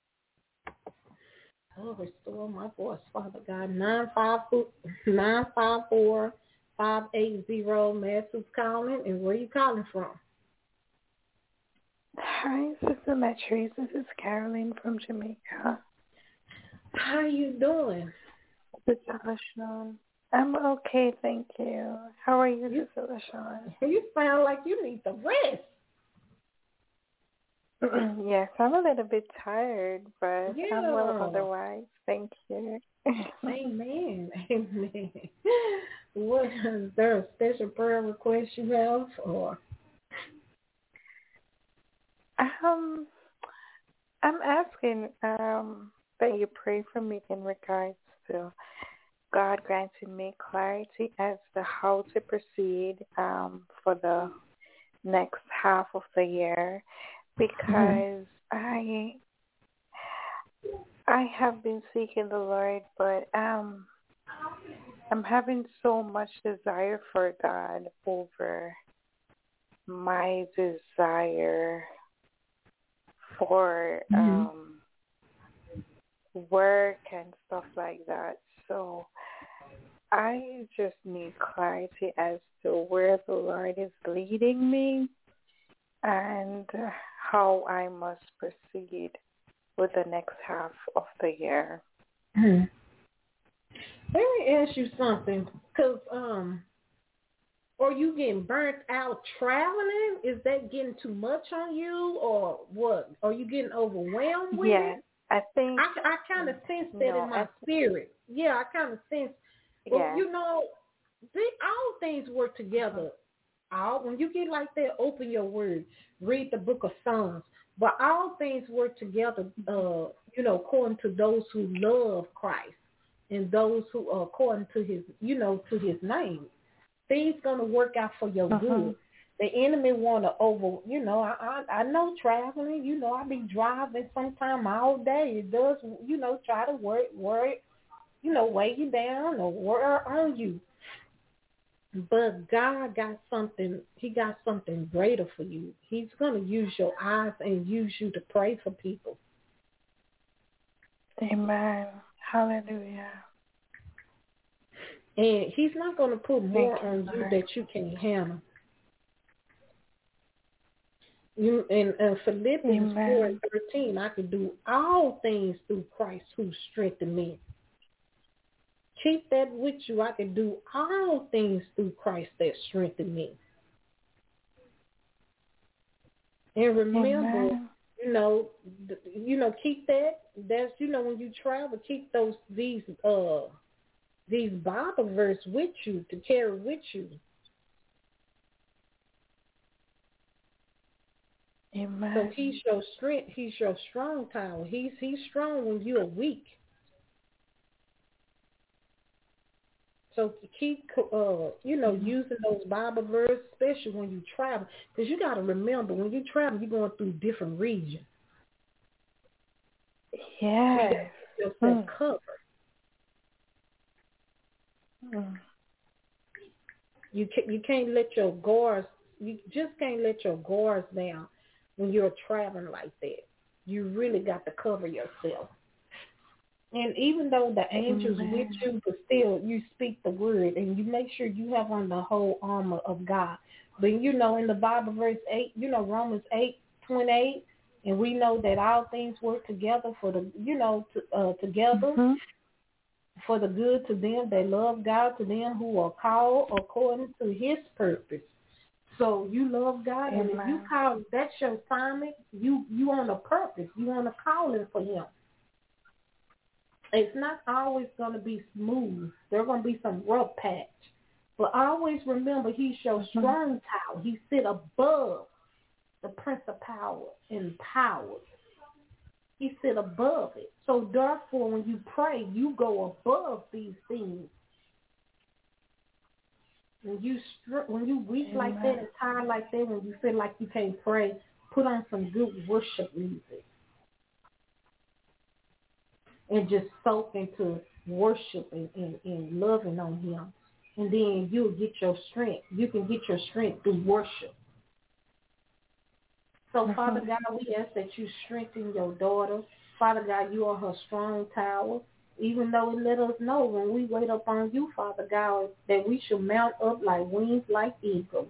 Oh, restore my voice, Father God. nine five four, five eight zero, Master's calling. And where are you calling from? Hi, Sister Latrice. This is Caroline from Jamaica. How you doing? Sister LaShawn. I'm okay, thank you. How are you, You, Sister LaShawn? you sound like you need to rest. Yes, I'm a little bit tired, but Yeah. I'm well otherwise. Thank you. Amen. Amen. What, is there a special prayer request you have? Or? Um, I'm asking um, that you pray for me in regards to God granting me clarity as to how to proceed um, for the next half of the year, because mm-hmm. I I have been seeking the Lord, but um, I'm having so much desire for God over my desire for mm-hmm. um, work and stuff like that. So I just need clarity as to where the Lord is leading me and how I must proceed with the next half of the year. Mm-hmm. Let me ask you something, because um, are you getting burnt out traveling? Is that getting too much on you, or what? Are you getting overwhelmed with yeah, it? I think I, I kind of sense that no, in my I, spirit. Yeah, I kind of sense. Well, yeah. you know, they, all things work together. Uh-huh. All when you get like that, open your word, read the book of Psalms. But all things work together, uh, you know, according to those who love Christ and those who are according to his, you know, to his name. Things gonna work out for your uh-huh. good. The enemy want to over, you know, I, I I know traveling, you know, I be driving sometime all day. It does, you know, try to work, work, you know, weigh you down or work on you. But God got something, he got something greater for you. He's going to use your eyes and use you to pray for people. Amen. Hallelujah. And he's not going to put more Thank on you, you that you can't handle. You, and uh, Philippians Amen. four and thirteen, I can do all things through Christ who strengthened me. Keep that with you. I can do all things through Christ that strengthened me. And remember, Amen. you know, you know, keep that. That's, you know, when you travel, keep those these uh these Bible verses with you to carry with you. Amen. So he's your strength. He's your strong tower. He's he's strong when you're weak. So keep, uh, you know, mm-hmm. using those Bible verses, especially when you travel, because you got to remember when you travel, you're going through different regions. Yeah. So you mm. cover. Mm. You can, you can't let your guards. You just can't let your guards down when you're traveling like that. You really got to cover yourself. And even though the angels Amen. with you, but still you speak the word and you make sure you have on the whole armor of God. But you know, in the Bible, verse eight, you know, Romans eight twenty-eight, and we know that all things work together for the, you know, to, uh, together mm-hmm. for the good to them that love God, to them who are called according to his purpose. So you love God, Amen. and if you call, that's your assignment. You you on a purpose. You on a calling for him. It's not always going to be smooth. There's going to be some rough patch. But always remember, he's your strong tower. He sit above the prince of power and power. He sit above it. So therefore, when you pray, you go above these things. When you when you weak Amen. like that and tired like that, when you feel like you can't pray, put on some good worship music. And just soak into worship and, and, and loving on him. And then you'll get your strength. You can get your strength through worship. So, mm-hmm. Father God, we ask that you strengthen your daughter. Father God, you are her strong tower. Even though it let us know when we wait upon you, Father God, that we should mount up like wings like eagles.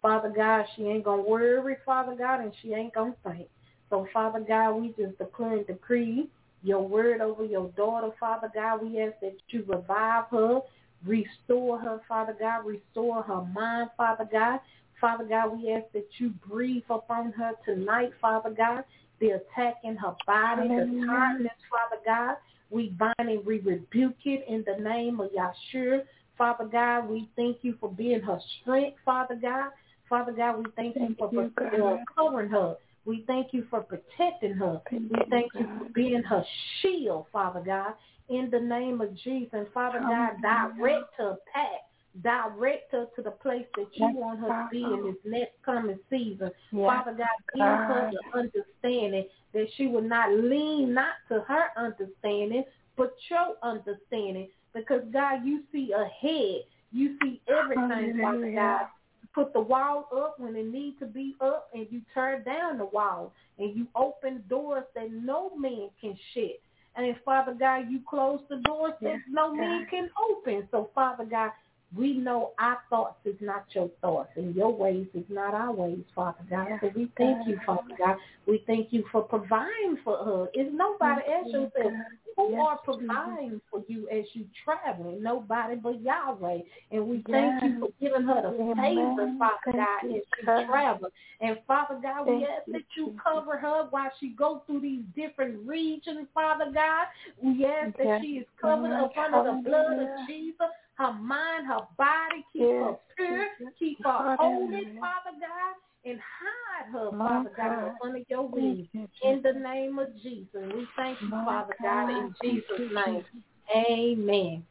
Father God, she ain't going to worry, Father God, and she ain't going to faint. So, Father God, we just declare and decree your word over your daughter, Father God. We ask that you revive her, restore her, Father God, restore her mind, Father God. Father God, we ask that you breathe upon her tonight, Father God. The attack in her body, the tiredness, Father God. We bind and we rebuke it in the name of Yahshua. Father God, we thank you for being her strength, Father God. Father God, we thank, thank you for you, uh, covering her. We thank you for protecting her. Thank we thank you, you for being her shield, Father God, in the name of Jesus. And Father God, direct her path. Direct her to the place that you yes, want her to be in this next coming season. Yes, Father God, give God. her the understanding that she will not lean not to her understanding, but your understanding. Because, God, you see ahead. You see everything, Father God. You put the wall up when it needs to be up, and you turn down the wall, and you open doors that no man can shut. And, Father God, you close the doors yes, that no God. man can open. So, Father God, we know our thoughts is not your thoughts, and your ways is not our ways, Father God. Yes, so we thank you, Father God. We thank you for providing for her. It's nobody else who says, who yes, are providing for you as you travel? Nobody but Yahweh. And we thank yes. you for giving her the favor, Father thank God, as she travels. And Father God, we thank ask you. that you cover her while she goes through these different regions, Father God. We ask yes. that she is covered yes. up under the blood of Jesus. Her mind, her body, keep yes. her pure, keep her holy, Father God, and hide her, My Father God, God, under your wings. In the name of Jesus. We thank you, My Father God, God, in Jesus' name. Amen.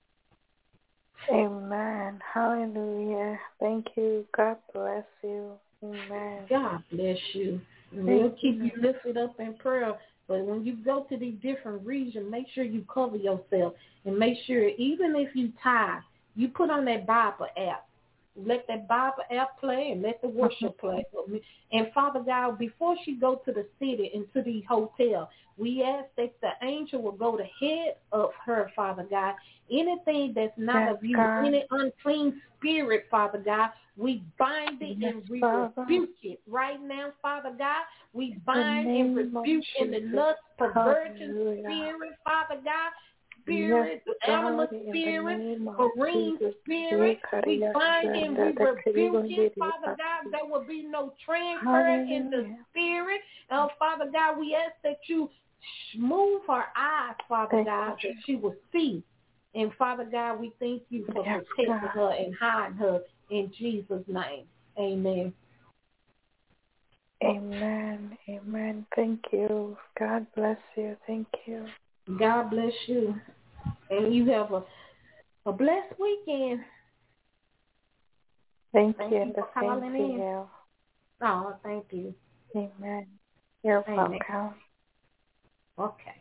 Amen. Hallelujah. Thank you. God bless you. Amen. God bless you. And we'll keep you lifted up in prayer. But when you go to these different regions, make sure you cover yourself. And make sure, even if you tired, you put on that Bible app. Let that Bible app play and let the worship play. And Father God, before she go to the city and to the hotel, we ask that the angel will go ahead of her, Father God. Anything that's not yes, of you, God. any unclean spirit, Father God, we bind it yes, and we Father. rebuke it right now, Father God. We bind and rebuke in the lust, perversion spirit, Father God. Spirit, yes, animal spirit, marine spirit, we bind and we rebuke it, Father God. There will be no transfer in the spirit. Oh, Father God, we ask that you move her eyes, Father God, that she will see. And Father God, we thank you for yes, protecting God. her and hiding her in Jesus' name. Amen. Amen. Amen. Thank you. God bless you. Thank you. God bless you. And you have a, a blessed weekend. Thank, thank you. you for calling in. You. Oh, thank you. Amen. You're Amen. welcome. Okay.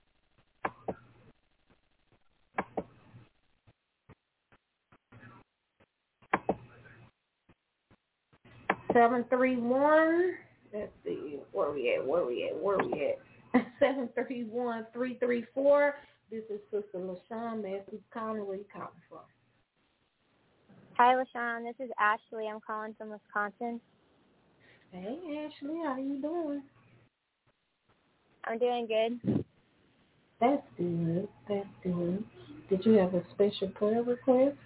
seven three one Let's see. Where we at? Where we at? Where we at? seven three one, three three four This is Sister LaShawn. May I who's calling? Where you calling from? Hi, LaShawn. This is Ashley. I'm calling from Wisconsin. Hey, Ashley. How you doing? I'm doing good. That's good. That's good. Did you have a special prayer request?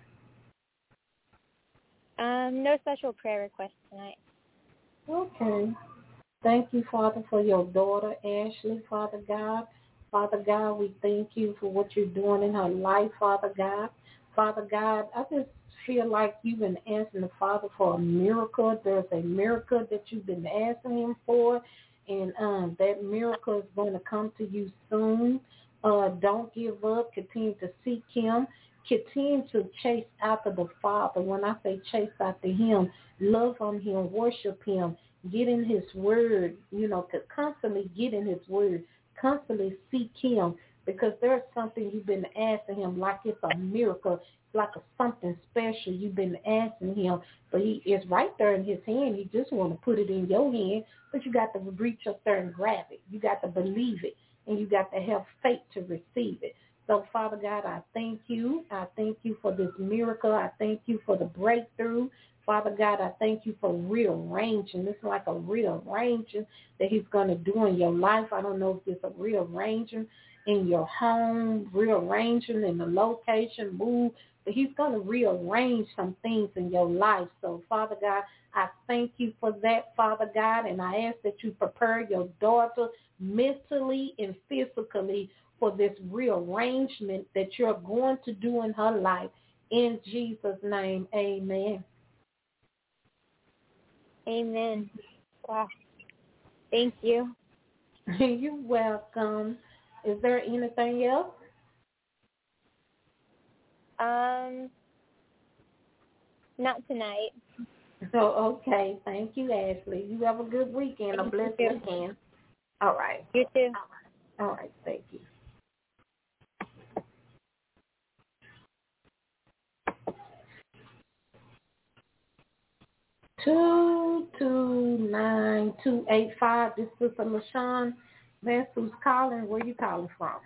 Um, no special prayer request tonight. Okay. Thank you, Father, for your daughter, Ashley, Father God. Father God, we thank you for what you're doing in her life, Father God. Father God, I just feel like you've been asking the Father for a miracle. There's a miracle that you've been asking him for, and um, that miracle is going to come to you soon. Uh, don't give up. Continue to seek him. Continue to chase after the Father. When I say chase after him, love on him, worship him, get in his word, you know, to constantly get in his word, constantly seek him, because there's something you've been asking him like it's a miracle, like a something special you've been asking him, but he is right there in his hand. He just want to put it in your hand, but you got to reach up there and grab it. You got to believe it, and you got to have faith to receive it. So, Father God, I thank you. I thank you for this miracle. I thank you for the breakthrough. Father God, I thank you for rearranging. It's like a rearranging that he's going to do in your life. I don't know if it's a rearranging in your home, rearranging in the location, move, but he's going to rearrange some things in your life. So, Father God, I thank you for that, Father God, and I ask that you prepare your daughter mentally and physically for this rearrangement that you're going to do in her life. In Jesus' name, amen. Amen. Wow. Thank you. You're welcome. Is there anything else? Um, not tonight. So, okay. Thank you, Ashley. You have a good weekend, Thank a blessed you. weekend. All right. You too. All right. Thank you. Two two nine two eight five. This is Sister LaShawn. That's who's calling. Where you calling from?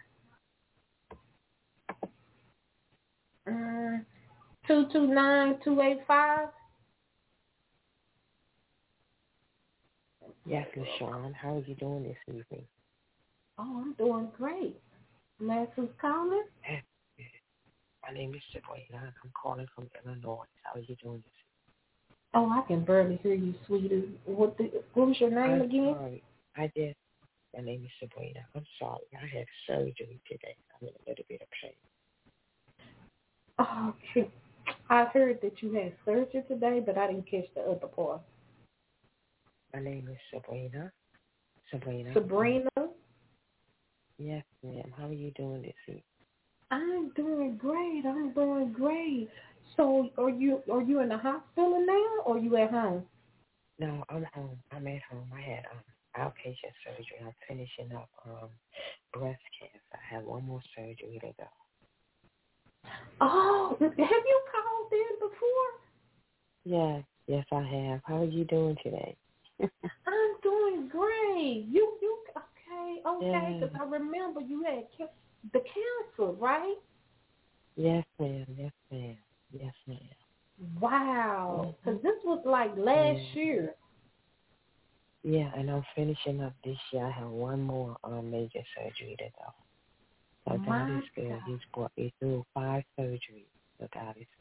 Um, two two nine two eight five. Yes, LaShawn. How are you doing this evening? Oh, I'm doing great. That's who's calling. My name is Sabrina. I'm calling from Illinois. How are you doing this evening? Oh, I can barely hear you, sweetie. What the, what was your name I'm again? Sorry. I did. My name is Sabrina. I'm sorry. I had surgery today. I'm in a little bit of pain. Oh, okay. I heard that you had surgery today, but I didn't catch the other part. My name is Sabrina. Sabrina. Sabrina? Yes, ma'am. How are you doing this evening? I'm doing great. I'm doing great. So, are you are you in the hospital now, or are you at home? No, I'm home. I'm at home. I had um, outpatient surgery. I'm finishing up um, breast cancer. I have one more surgery to go. Oh, have you called in before? Yes, yes, I have. How are you doing today? I'm doing great. You, you, okay, okay, because Yeah. I remember you had ca- the cancer, right? Yes, ma'am. Yes, ma'am. Yes, ma'am. Wow, because Mm-hmm. this was like last Yeah. year. Yeah, and I'm finishing up this year. I have one more um, major surgery to go. So God My is good. God. He's brought me through five surgeries. So God is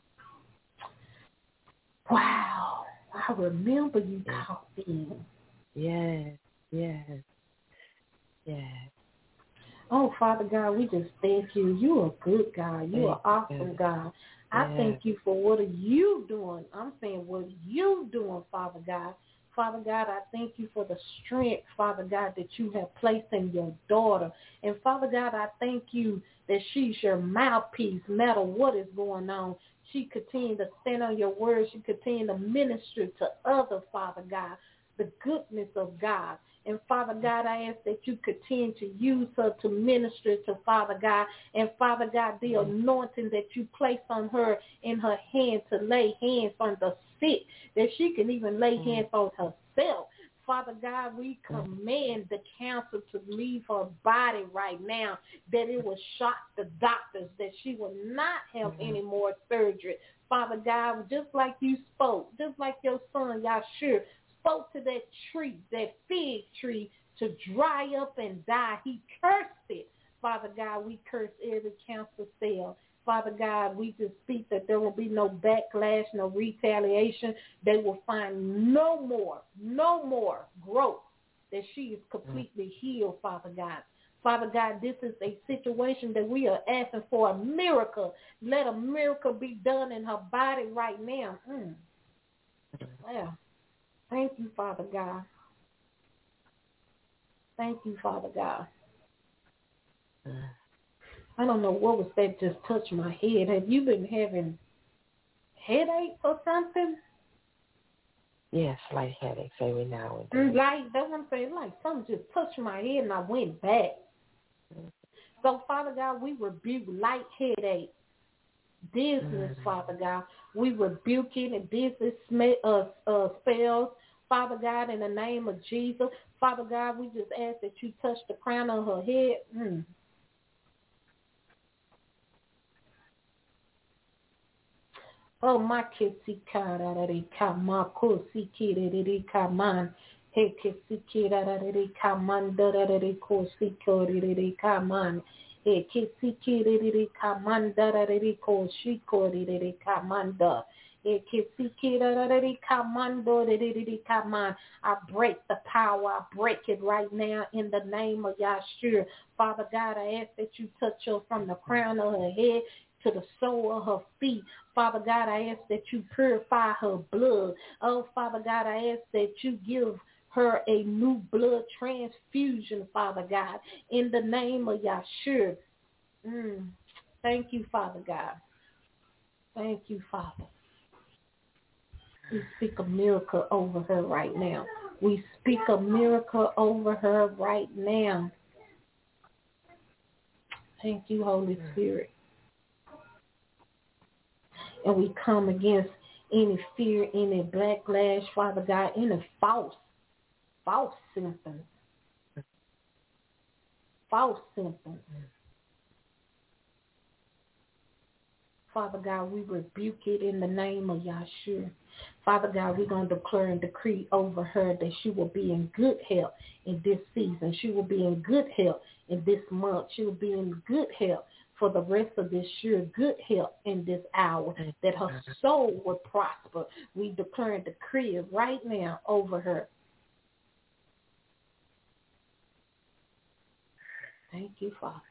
good. Wow, I remember you Yeah. called in. Yes, yes, yes. Oh, Father God, we just thank you. You are a good God. You are Thank awesome you. God. I Yes. thank you for what are you doing. I'm saying what are you doing, Father God. Father God, I thank you for the strength, Father God, that you have placed in your daughter. And Father God, I thank you that she's your mouthpiece, no matter what is going on. She continue to stand on your word. She continue to minister to others, Father God, the goodness of God. And Father God, I ask that you continue to use her to minister to Father God. And Father God, the anointing that you place on her in her hand to lay hands on the sick, that she can even lay hands on herself. Father God, we command the cancer to leave her body right now, that it will shock the doctors, that she will not have any more surgery. Father God, just like you spoke, just like your son, Yahshua, spoke to that tree, that fig tree, to dry up and die. He cursed it. Father God, we curse every cancer cell. Father God, we just speak that there will be no backlash, no retaliation. They will find no more, no more growth, that she is completely healed, Father God. Father God, this is a situation that we are asking for a miracle. Let a miracle be done in her body right now. Mm. Yeah. Thank you, Father God. Thank you, Father God. I don't know what was that just touched my head. Have you been having headaches or something? Yes, light headaches every now and then. Like, that's what I'm saying. Like, something just touched my head and I went back. So, Father God, we rebuke light headache, dizziness, mm-hmm. Father God. We rebuke it and dizziness uh, uh, spells. Father God, in the name of Jesus, Father God, we just ask that you touch the crown of her head. Mm. Oh, my kitty kararika, ma kosi kirika man. He kisi kirarika man, dararika kosi kirika man. He kisi kirika man, dararika kosi kirika man. He kisi kirarika man, dararika man. I break the power. I break it right now in the name of Yahshua. Father God, I ask that you touch her from the crown of her head to the sole of her feet. Father God, I ask that you purify her blood. Oh, Father God, I ask that you give her a new blood transfusion, Father God, in the name of Yahshua. Mm. Thank you, Father God. Thank you, Father. We speak a miracle over her right now. We speak a miracle over her right now. Thank you, Holy Spirit. And we come against any fear, any backlash, Father God, any false, false symptoms. False symptoms. Father God, we rebuke it in the name of Yahshua. Father God, we're going to declare and decree over her that she will be in good health in this season. She will be in good health in this month. She will be in good health for the rest of this year, good health in this hour, that her soul will prosper. We declare and decree it right now over her. Thank you, Father.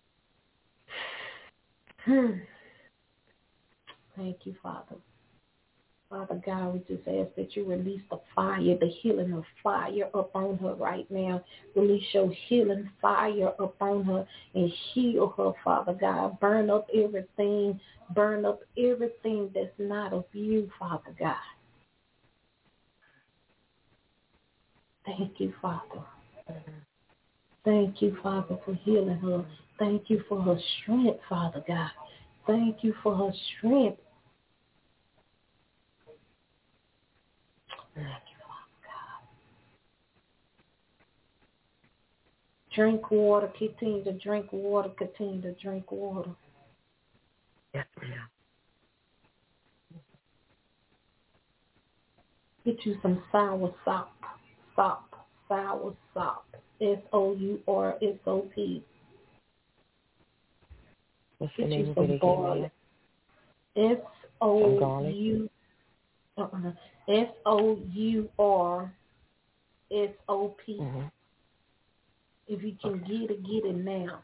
Hmm. Thank you, Father. Father God, we just ask that you release the fire, the healing of fire upon her right now. Release your healing fire upon her and heal her, Father God. Burn up everything, burn up everything that's not of you, Father God. Thank you, Father. Thank you, Father, for healing her. Thank you for her strength, Father God. Thank you for her strength. Thank you, Father God. Drink water. Continue to drink water. Continue to drink water. Yes, ma'am. Get you some sour sop. Sop. Sour sop. S O U R S O P. What's the Get name you of some it garlic. S O U uh-uh. S O U R S O P. Mm-hmm. If you can Okay. get it, get it now.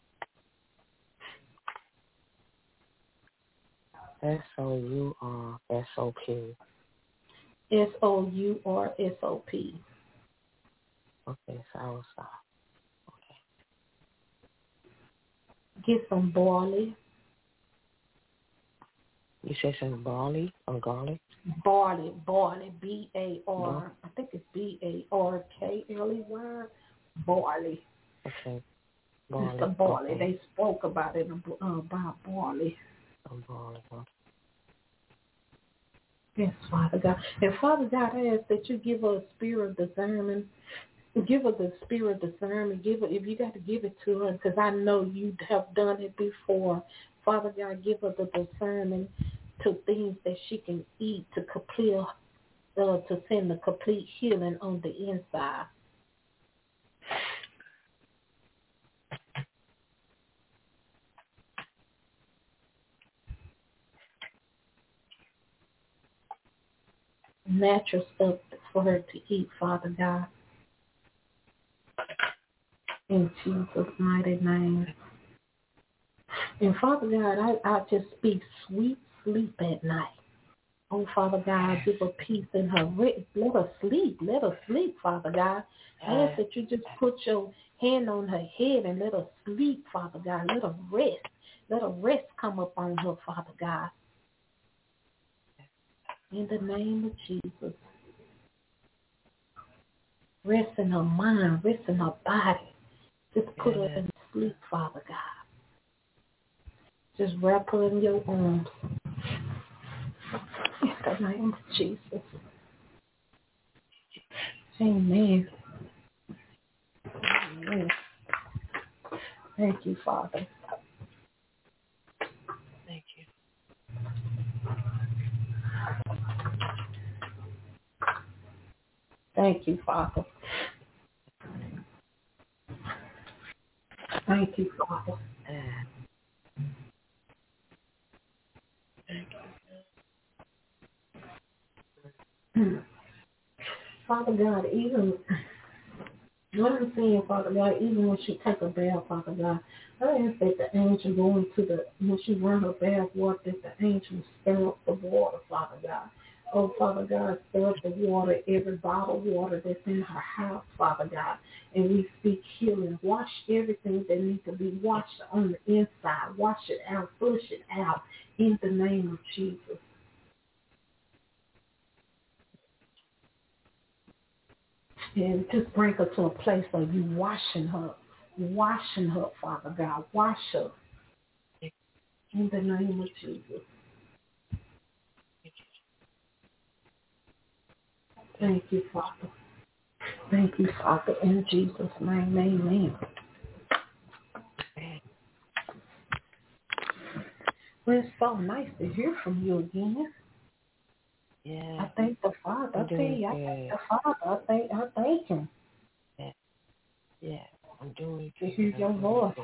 S O U R S O P. S O U R S O P. Okay, sour sop. Okay. Get some barley. You said some barley or garlic? Barley, barley, B A R. Bar- I think it's B A R K L E Y. Barley. Okay. Barley. It's the barley. Okay. They spoke about it, uh, about barley. Some barley. Okay. Yes, Father God. And Father God, I ask that you give us a spirit of discernment. Give her the spirit of discernment. Give her, if you got to give it to her, because I know you have done it before. Father God, give her the discernment to things that she can eat to complete, uh, to send the complete healing on the inside. Natural stuff for her to eat, Father God. In Jesus' mighty name. And Father God, I, I just speak sweet sleep at night. Oh, Father God, give her peace in her. Let her sleep. Let her sleep, Father God. I ask that you just put your hand on her head and let her sleep, Father God. Let her rest. Let her rest come upon her, Father God. In the name of Jesus. Rest in her mind. Rest in her body. Just put her in sleep, Father God. Just wrap her in your arms. In the name of Jesus. Amen. Amen. Thank you, Father. Thank you. Thank you, Father. Thank you, Father. Father God, even what I'm saying, Father God, even when she take a bath, Father God, I ask that the angel go into the, when she run her bath water, that the angel stir up the water, Father God. Oh, Father God, stir up the water, every bottle of water that's in her house, Father God. And we speak healing. Wash everything that needs to be washed on the inside. Wash it out, flush it out in the name of Jesus. And just bring her to a place where you washing her, washing her, Father God. Wash her in the name of Jesus. Thank you, Father. Thank you, Father, in Jesus' name, amen. Well, it's so nice to hear from you again. Yeah. I thank the Father. I tell you, I thank the Father. I thank, I thank Him. Yeah. Yeah. I'm doing to good. hear your voice.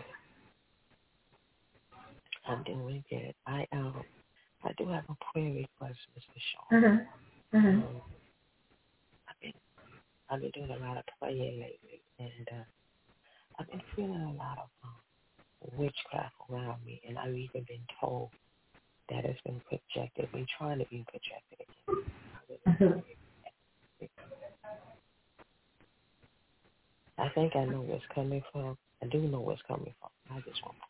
I'm doing good. I um, I do have a prayer request, Mister Shaw. Mm-hmm. Mm-hmm. Um, I've been I've been doing a lot of praying lately, and uh, I've been feeling a lot of um, witchcraft around me, and I've even been told that it's been projected, been trying to be projected again. I, really Mm-hmm. I think I know where it's coming from. I do know where it's coming from. I just want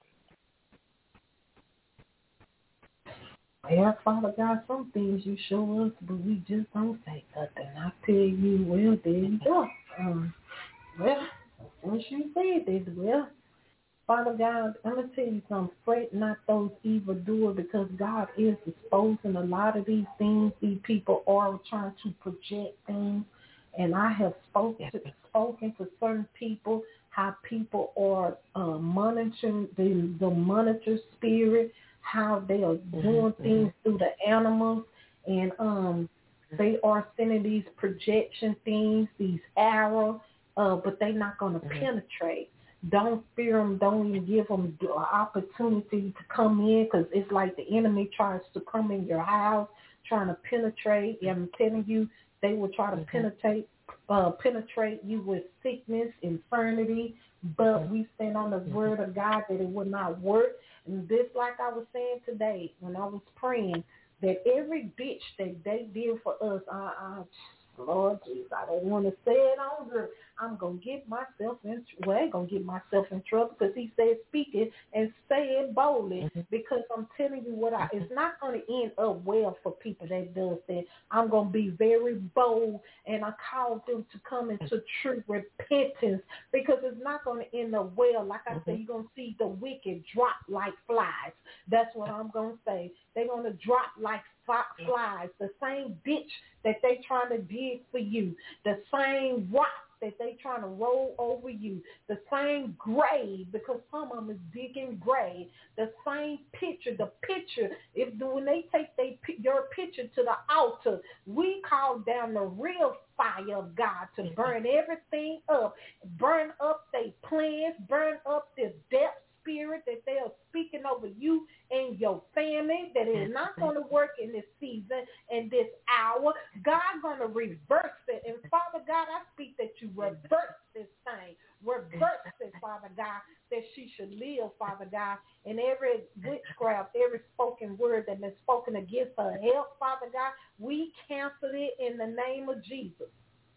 to pray. Yeah, Father God, some things you show us, but we just don't say nothing. I tell you, well, there you go. Um, well, once you said this, well, Father God, I'm going to tell you something. Fret not those evildoers, because God is exposing a lot of these things. These people are trying to project things. And I have spoke to, spoken to certain people, how people are uh, monitoring the, the monitor spirit, how they are doing mm-hmm. things through the animals. And um, they are sending these projection things, these arrows, uh, but they're not going to mm-hmm. penetrate. Don't fear them. Don't even give them the opportunity to come in, because it's like the enemy tries to come in your house, trying to penetrate. And I'm telling you, they will try to mm-hmm. penetrate uh, penetrate you with sickness, infirmity, but mm-hmm. we stand on the mm-hmm. word of God that it will not work. And this, like I was saying today when I was praying, that every bitch that they did for us, I, I Lord Jesus, I don't want to say it on her. I'm going to get myself in, well, I ain't going to get myself in trouble, because he said speak it and say it boldly, mm-hmm. because I'm telling you what, I, it's not going to end up well for people that does that. I'm going to be very bold, and I call them to come into true repentance, because it's not going to end up well. Like I mm-hmm. said, you're going to see the wicked drop like flies. That's what I'm going to say. They're going to drop like flies. The same ditch that they trying to dig for you, the same rock that they trying to roll over you, the same grave, because some of them is digging grave, the same picture, the picture, if when they take they, your picture to the altar, we call down the real fire of God to burn everything up, burn up their plans, burn up their death spirit that they are speaking over you and your family, that is not going to work in this season and this hour. God going to reverse it. And Father God, I speak that you reverse this thing. Reverse it, Father God, that she should live, Father God. And every witchcraft, every spoken word that has spoken against her health, Father God, we cancel it in the name of Jesus.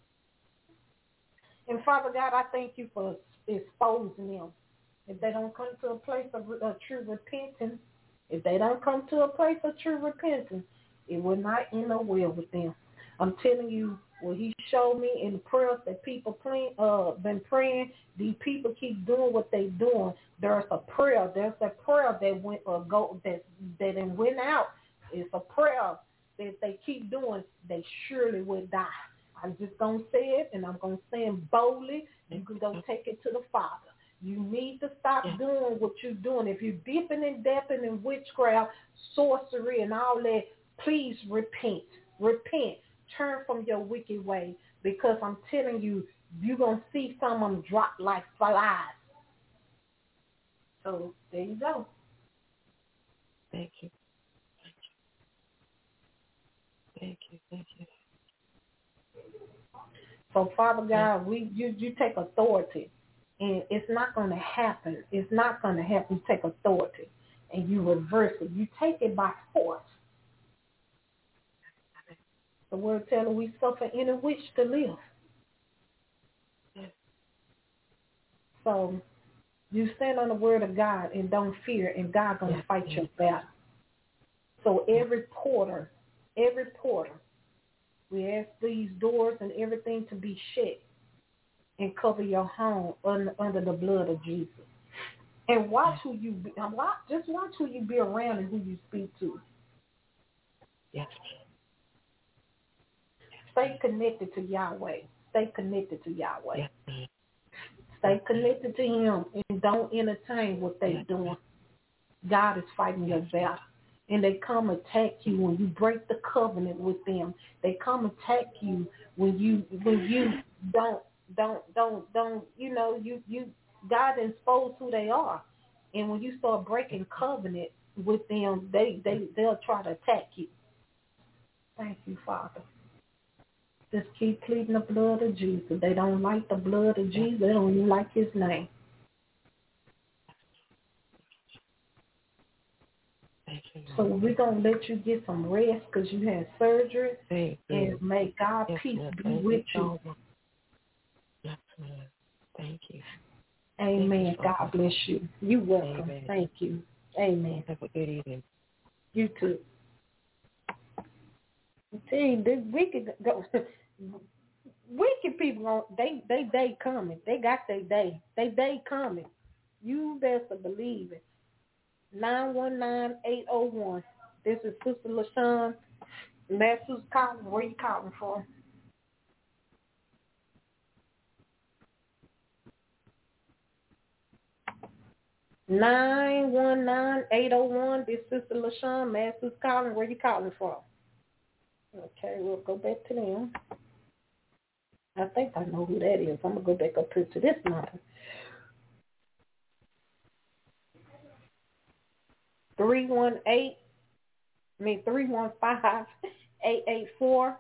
And Father God, I thank you for exposing them. If they don't come to a place of uh, true repentance, if they don't come to a place of true repentance, it will not end up well with them. I'm telling you, what he showed me in the prayers that people pray, uh, been praying, these people keep doing what they doing. There's a prayer. There's a prayer that went uh, go that that went out. It's a prayer that if they keep doing, they surely will die. I'm just gonna say it, and I'm gonna say it boldly. You can go take it to the Father. You need to stop yeah. doing what you're doing. If you're dipping and dapping in witchcraft, sorcery, and all that, please repent. Repent. Turn from your wicked way. because I'm telling you, you're going to see some of them drop like flies. So there you go. Thank you. Thank you. Thank you. So, Father God, we you, you take authority, and it's not going to happen. It's not going to happen. You take authority, and you reverse it. You take it by force. The word tells us we suffer in which to live. So you stand on the word of God and don't fear, and God's going to yes. fight your battle. So every porter, every porter, we ask these doors and everything to be shut and cover your home under, under the blood of Jesus. And watch who you be, watch, just watch who you be around and who you speak to. Yes. Stay connected to Yahweh. Stay connected to Yahweh. Yes. Stay connected to Him and don't entertain what they're yes. doing. God is fighting your battle. And they come attack you when you break the covenant with them. They come attack you when you when you don't don't don't don't you know you you God exposed who they are. And when you start breaking covenant with them, they they they'll try to attack you. Thank you, Father. Just keep pleading the blood of Jesus. They don't like the blood of Jesus. They don't even like His name. So we're going to let you get some rest because you had surgery. Thank and you. may God's yes, peace ma'am. be Thank with you. you. Yes, ma'am. Thank you. Amen. Thank you, God bless you. You're welcome. Amen. Thank you. Amen. Have a good evening. You too. I tell you, this wicked go. Wicked people, they they day coming. They got their day. They day coming. You best believe it. nine one nine, eight oh one. This is Sister LaShawn. Masters calling. Where you calling from? nine one nine, eight oh one. This is Sister LaShawn. Masters calling. Where you calling from? Okay, we'll go back to them. I think I know who that is. I'm going to go back up here to this number. three one eight, I mean three one five, eight eight four,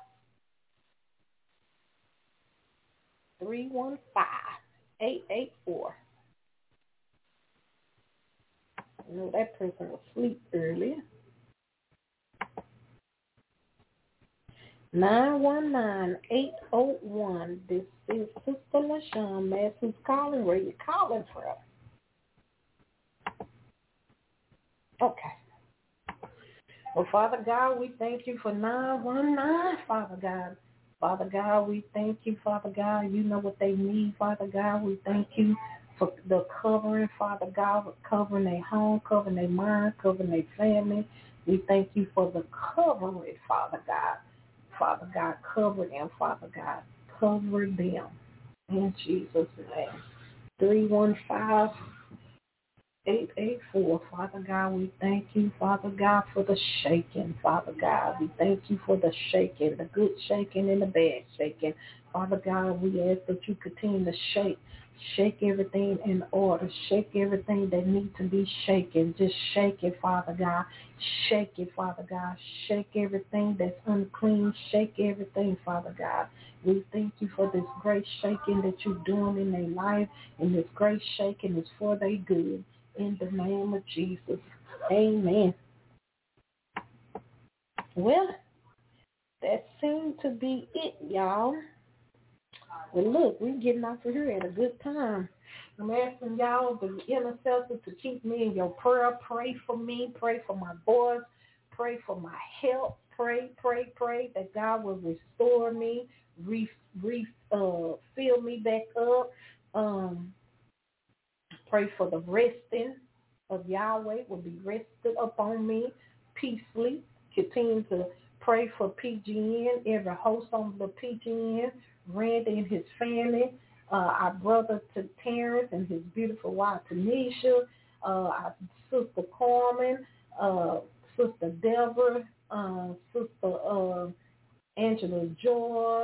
three one five, eight eight four. I know that person was asleep earlier. nine one nine, eight oh one. This is Sister LaShawn Masters calling. Where you calling from? Okay. Well, Father God, we thank you for nine one nine, Father God. Father God, we thank you, Father God. You know what they need, Father God. We thank you for the covering, Father God, covering their home, covering their mind, covering their family. We thank you for the covering, Father God. Father God, cover them, Father God. Cover them. In Jesus' name. three one five, eight eight four. Father God, we thank you, Father God, for the shaking, Father God. We thank you for the shaking, the good shaking and the bad shaking. Father God, we ask that you continue to shake. Shake everything in order. Shake everything that needs to be shaken. Just shake it, Father God. Shake it, Father God. Shake everything that's unclean. Shake everything, Father God. We thank you for this great shaking that you're doing in their life, and this great shaking is for their good. In the name of Jesus. Amen. Well, that seemed to be it, y'all. Well, look, we're getting off of here at a good time. I'm asking y'all, the intercessors, to keep me in your prayer. Pray for me. Pray for my boys. Pray for my health. Pray, pray, pray that God will restore me, re, re, uh, fill me back up. Um, pray for the resting of Yahweh will be rested upon me peacefully. Continue to pray for P G N, every host on the P G N, Randy and his family, uh, our brother to Terrence and his beautiful wife Tanisha, uh, our sister Carmen, uh, sister Deborah, uh, sister uh, Angela Joy,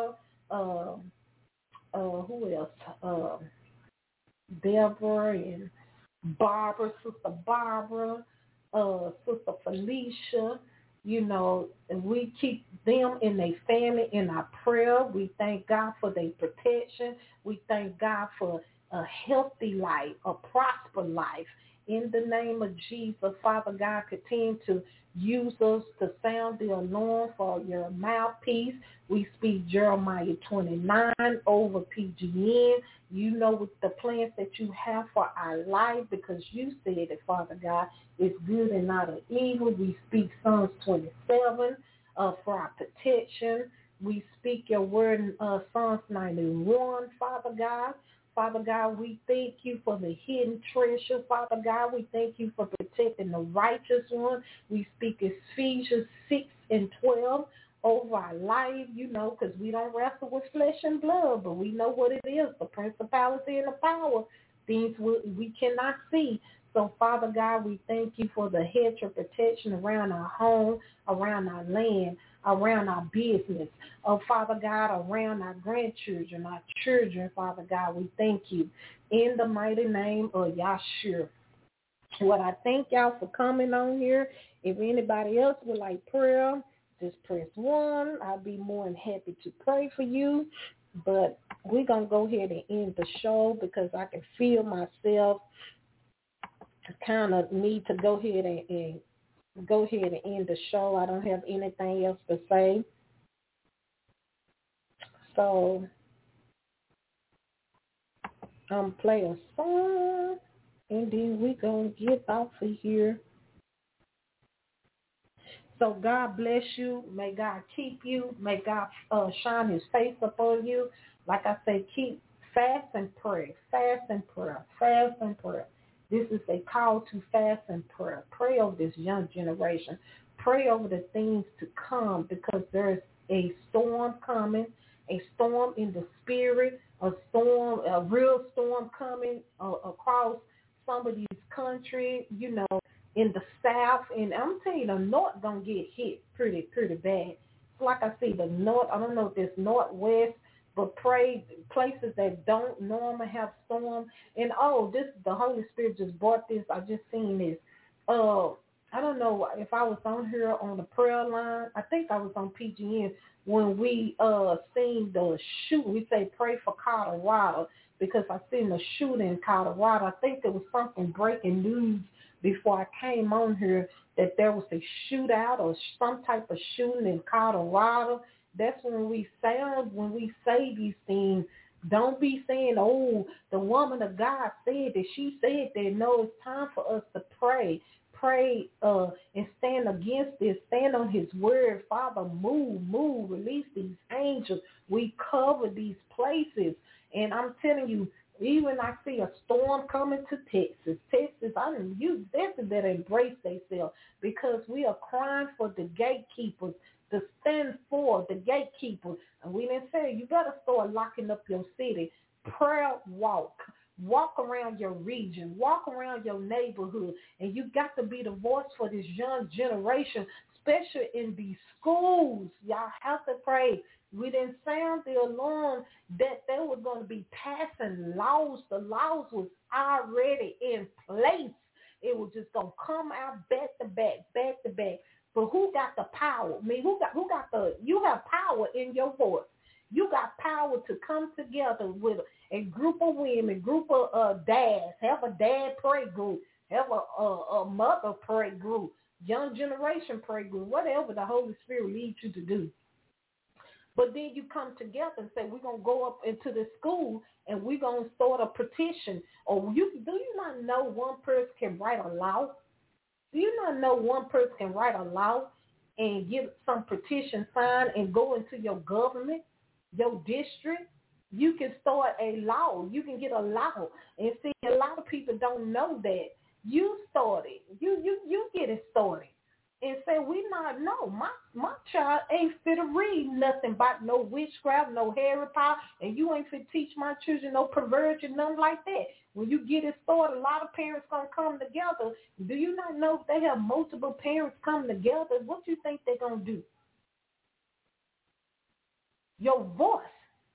uh, uh, who else? Uh, Deborah and Barbara, Sister Barbara, uh, Sister Felicia. You know, and we keep them and their family in our prayer. We thank God for their protection. We thank God for a healthy life, a prosperous life. In the name of Jesus, Father God, continue to use us to sound the alarm for your mouthpiece. We speak Jeremiah twenty-nine over P G N. You know what the plans that you have for our life, because you said it, Father God, is good and not of evil. We speak Psalms twenty-seven uh, for our protection. We speak your word in uh, Psalms ninety-one, Father God. Father God, we thank you for the hidden treasure. Father God, we thank you for protecting the righteous one. We speak Ephesians six and twelve over our life, you know, because we don't wrestle with flesh and blood, but we know what it is, the principality and the power, things we, we cannot see. So, Father God, we thank you for the hedge of protection around our home, around our land, around our business. Oh, Father God, around our grandchildren, our children, Father God, we thank you. In the mighty name of Yahshua. What I thank y'all for coming on here. If anybody else would like prayer, just press one. I'll be more than happy to pray for you. But we're going to go ahead and end the show because I can feel myself kind of need to go ahead and, and go ahead and end the show. I don't have anything else to say. So I'm going to play a song, and then we're going to get off of here. So God bless you. May God keep you. May God uh, shine his face upon you. Like I say, keep fast and pray. Fast and prayer. Fast and prayer. This is a call to fast and prayer. Pray over this young generation. Pray over the things to come, because there's a storm coming, a storm in the spirit, a storm, a real storm coming uh, across somebody's country, you know, in the south. And I'm telling you, the north going to get hit pretty, pretty bad. It's like I see the north, I don't know if it's northwest, but pray places that don't normally have storm. And oh, this the Holy Spirit just brought this. I just seen this. Uh, I don't know if I was on here on the prayer line. I think I was on P G N when we uh seen the shooting. We say pray for Colorado, because I seen the shooting in Colorado. I think there was something breaking news before I came on here that there was a shootout or some type of shooting in Colorado. That's when we sound, when we say these things, don't be saying, oh, the woman of God said that, she said that. No, it's time for us to pray. Pray uh, and stand against this. Stand on his word. Father, move, move, release these angels. We cover these places. And I'm telling you, even I see a storm coming to Texas. Texas, I didn't use Texas that embrace themselves, because we are crying for the gatekeepers to stand for the gatekeepers. And we didn't say, you better start locking up your city. Prayer walk. Walk around your region. Walk around your neighborhood. And you got to be the voice for this young generation, especially in these schools. Y'all have to pray. We didn't sound the alarm that they were going to be passing laws. The laws was already in place. It was just going to come out back to back, back to back. But who got the power? I mean, who got who got the? You have power in your voice. You got power to come together with a group of women, group of uh, dads. Have a dad pray group. Have a, a, a mother pray group. Young generation pray group. Whatever the Holy Spirit leads you to do. But then you come together and say, we're going to go up into the school and we're going to start a petition. Or you do you not know one person can write a law? Do you not know one person can write a law and get some petition signed and go into your government, your district? You can start a law. You can get a law. And see, a lot of people don't know that. You started. You you you get it started. And say, we not know. My my child ain't fit to read nothing about no witchcraft, no Harry Potter, and you ain't fit to teach my children no perversion, nothing like that. When you get it started, a lot of parents gonna come together. Do you not know if they have multiple parents come together, what do you think they're gonna do? Your voice.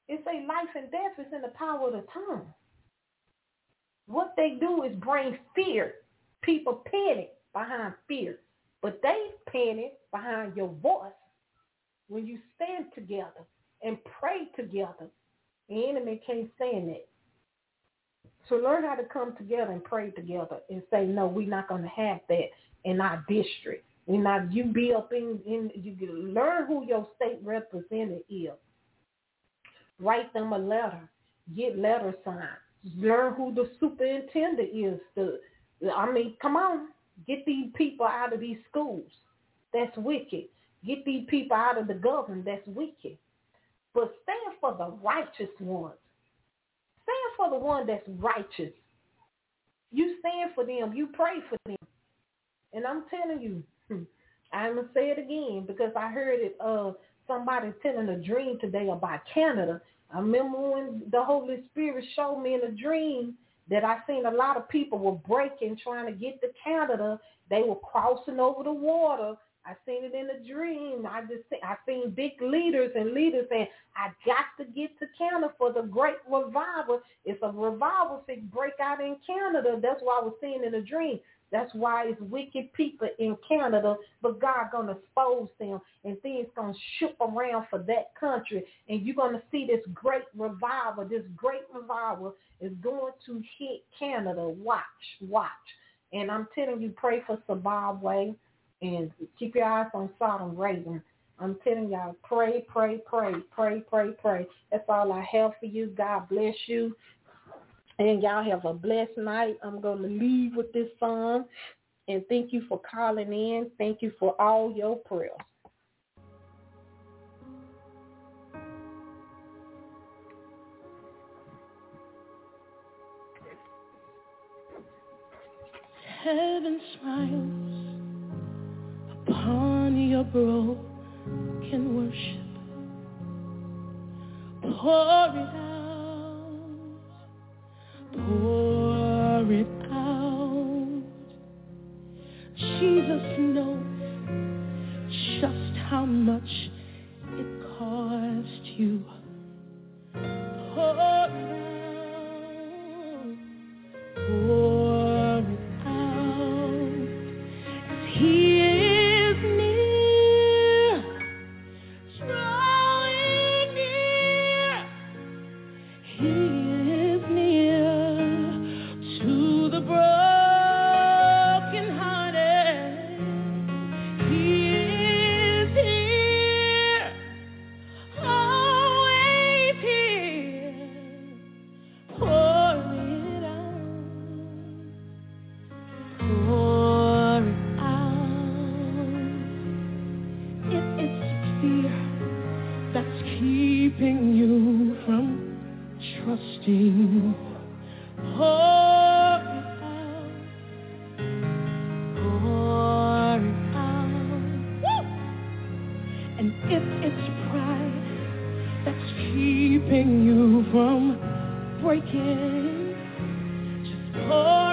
It say life and death is in the power of the tongue. What they do is bring fear. People panic behind fear, but they panic behind your voice. When you stand together and pray together, the enemy can't stand that. So learn how to come together and pray together and say, no, we're not going to have that in our district. We're not, you be up in, in you learn who your state representative is. Write them a letter. Get letter signed. Learn who the superintendent is. The, I mean, come on. Get these people out of these schools. That's wicked. Get these people out of the government. That's wicked. But stand for the righteous ones. Stand for the one that's righteous. You stand for them. You pray for them. And I'm telling you, I'm going to say it again because I heard it, uh, somebody telling a dream today about Canada. I remember when the Holy Spirit showed me in a dream that I seen a lot of people were breaking, trying to get to Canada. They were crossing over the water. I seen it in a dream. I just I seen big leaders and leaders saying, I got to get to Canada for the great revival. It's a revival to break out in Canada. That's what I was seeing in a dream. That's why it's wicked people in Canada, but God going to expose them, and things going to shoot around for that country, and you're going to see this great revival. This great revival is going to hit Canada. Watch, watch. And I'm telling you, pray for Zimbabwe, and keep your eyes on Sodom Reagan. I'm telling y'all, pray, pray, pray, pray, pray, pray. That's all I have for you. God bless you. And y'all have a blessed night. I'm going to leave with this song. And thank you for calling in. Thank you for all your prayers. Heaven smiles upon your broken worship. Pour it out. Pour it out. Jesus knows just how much it cost you. Pour it out. Pour it out. He is near, drawing near. He keeping you from trusting. Pour it out. Pour it out. Woo! And if it's pride that's keeping you from breaking, just pour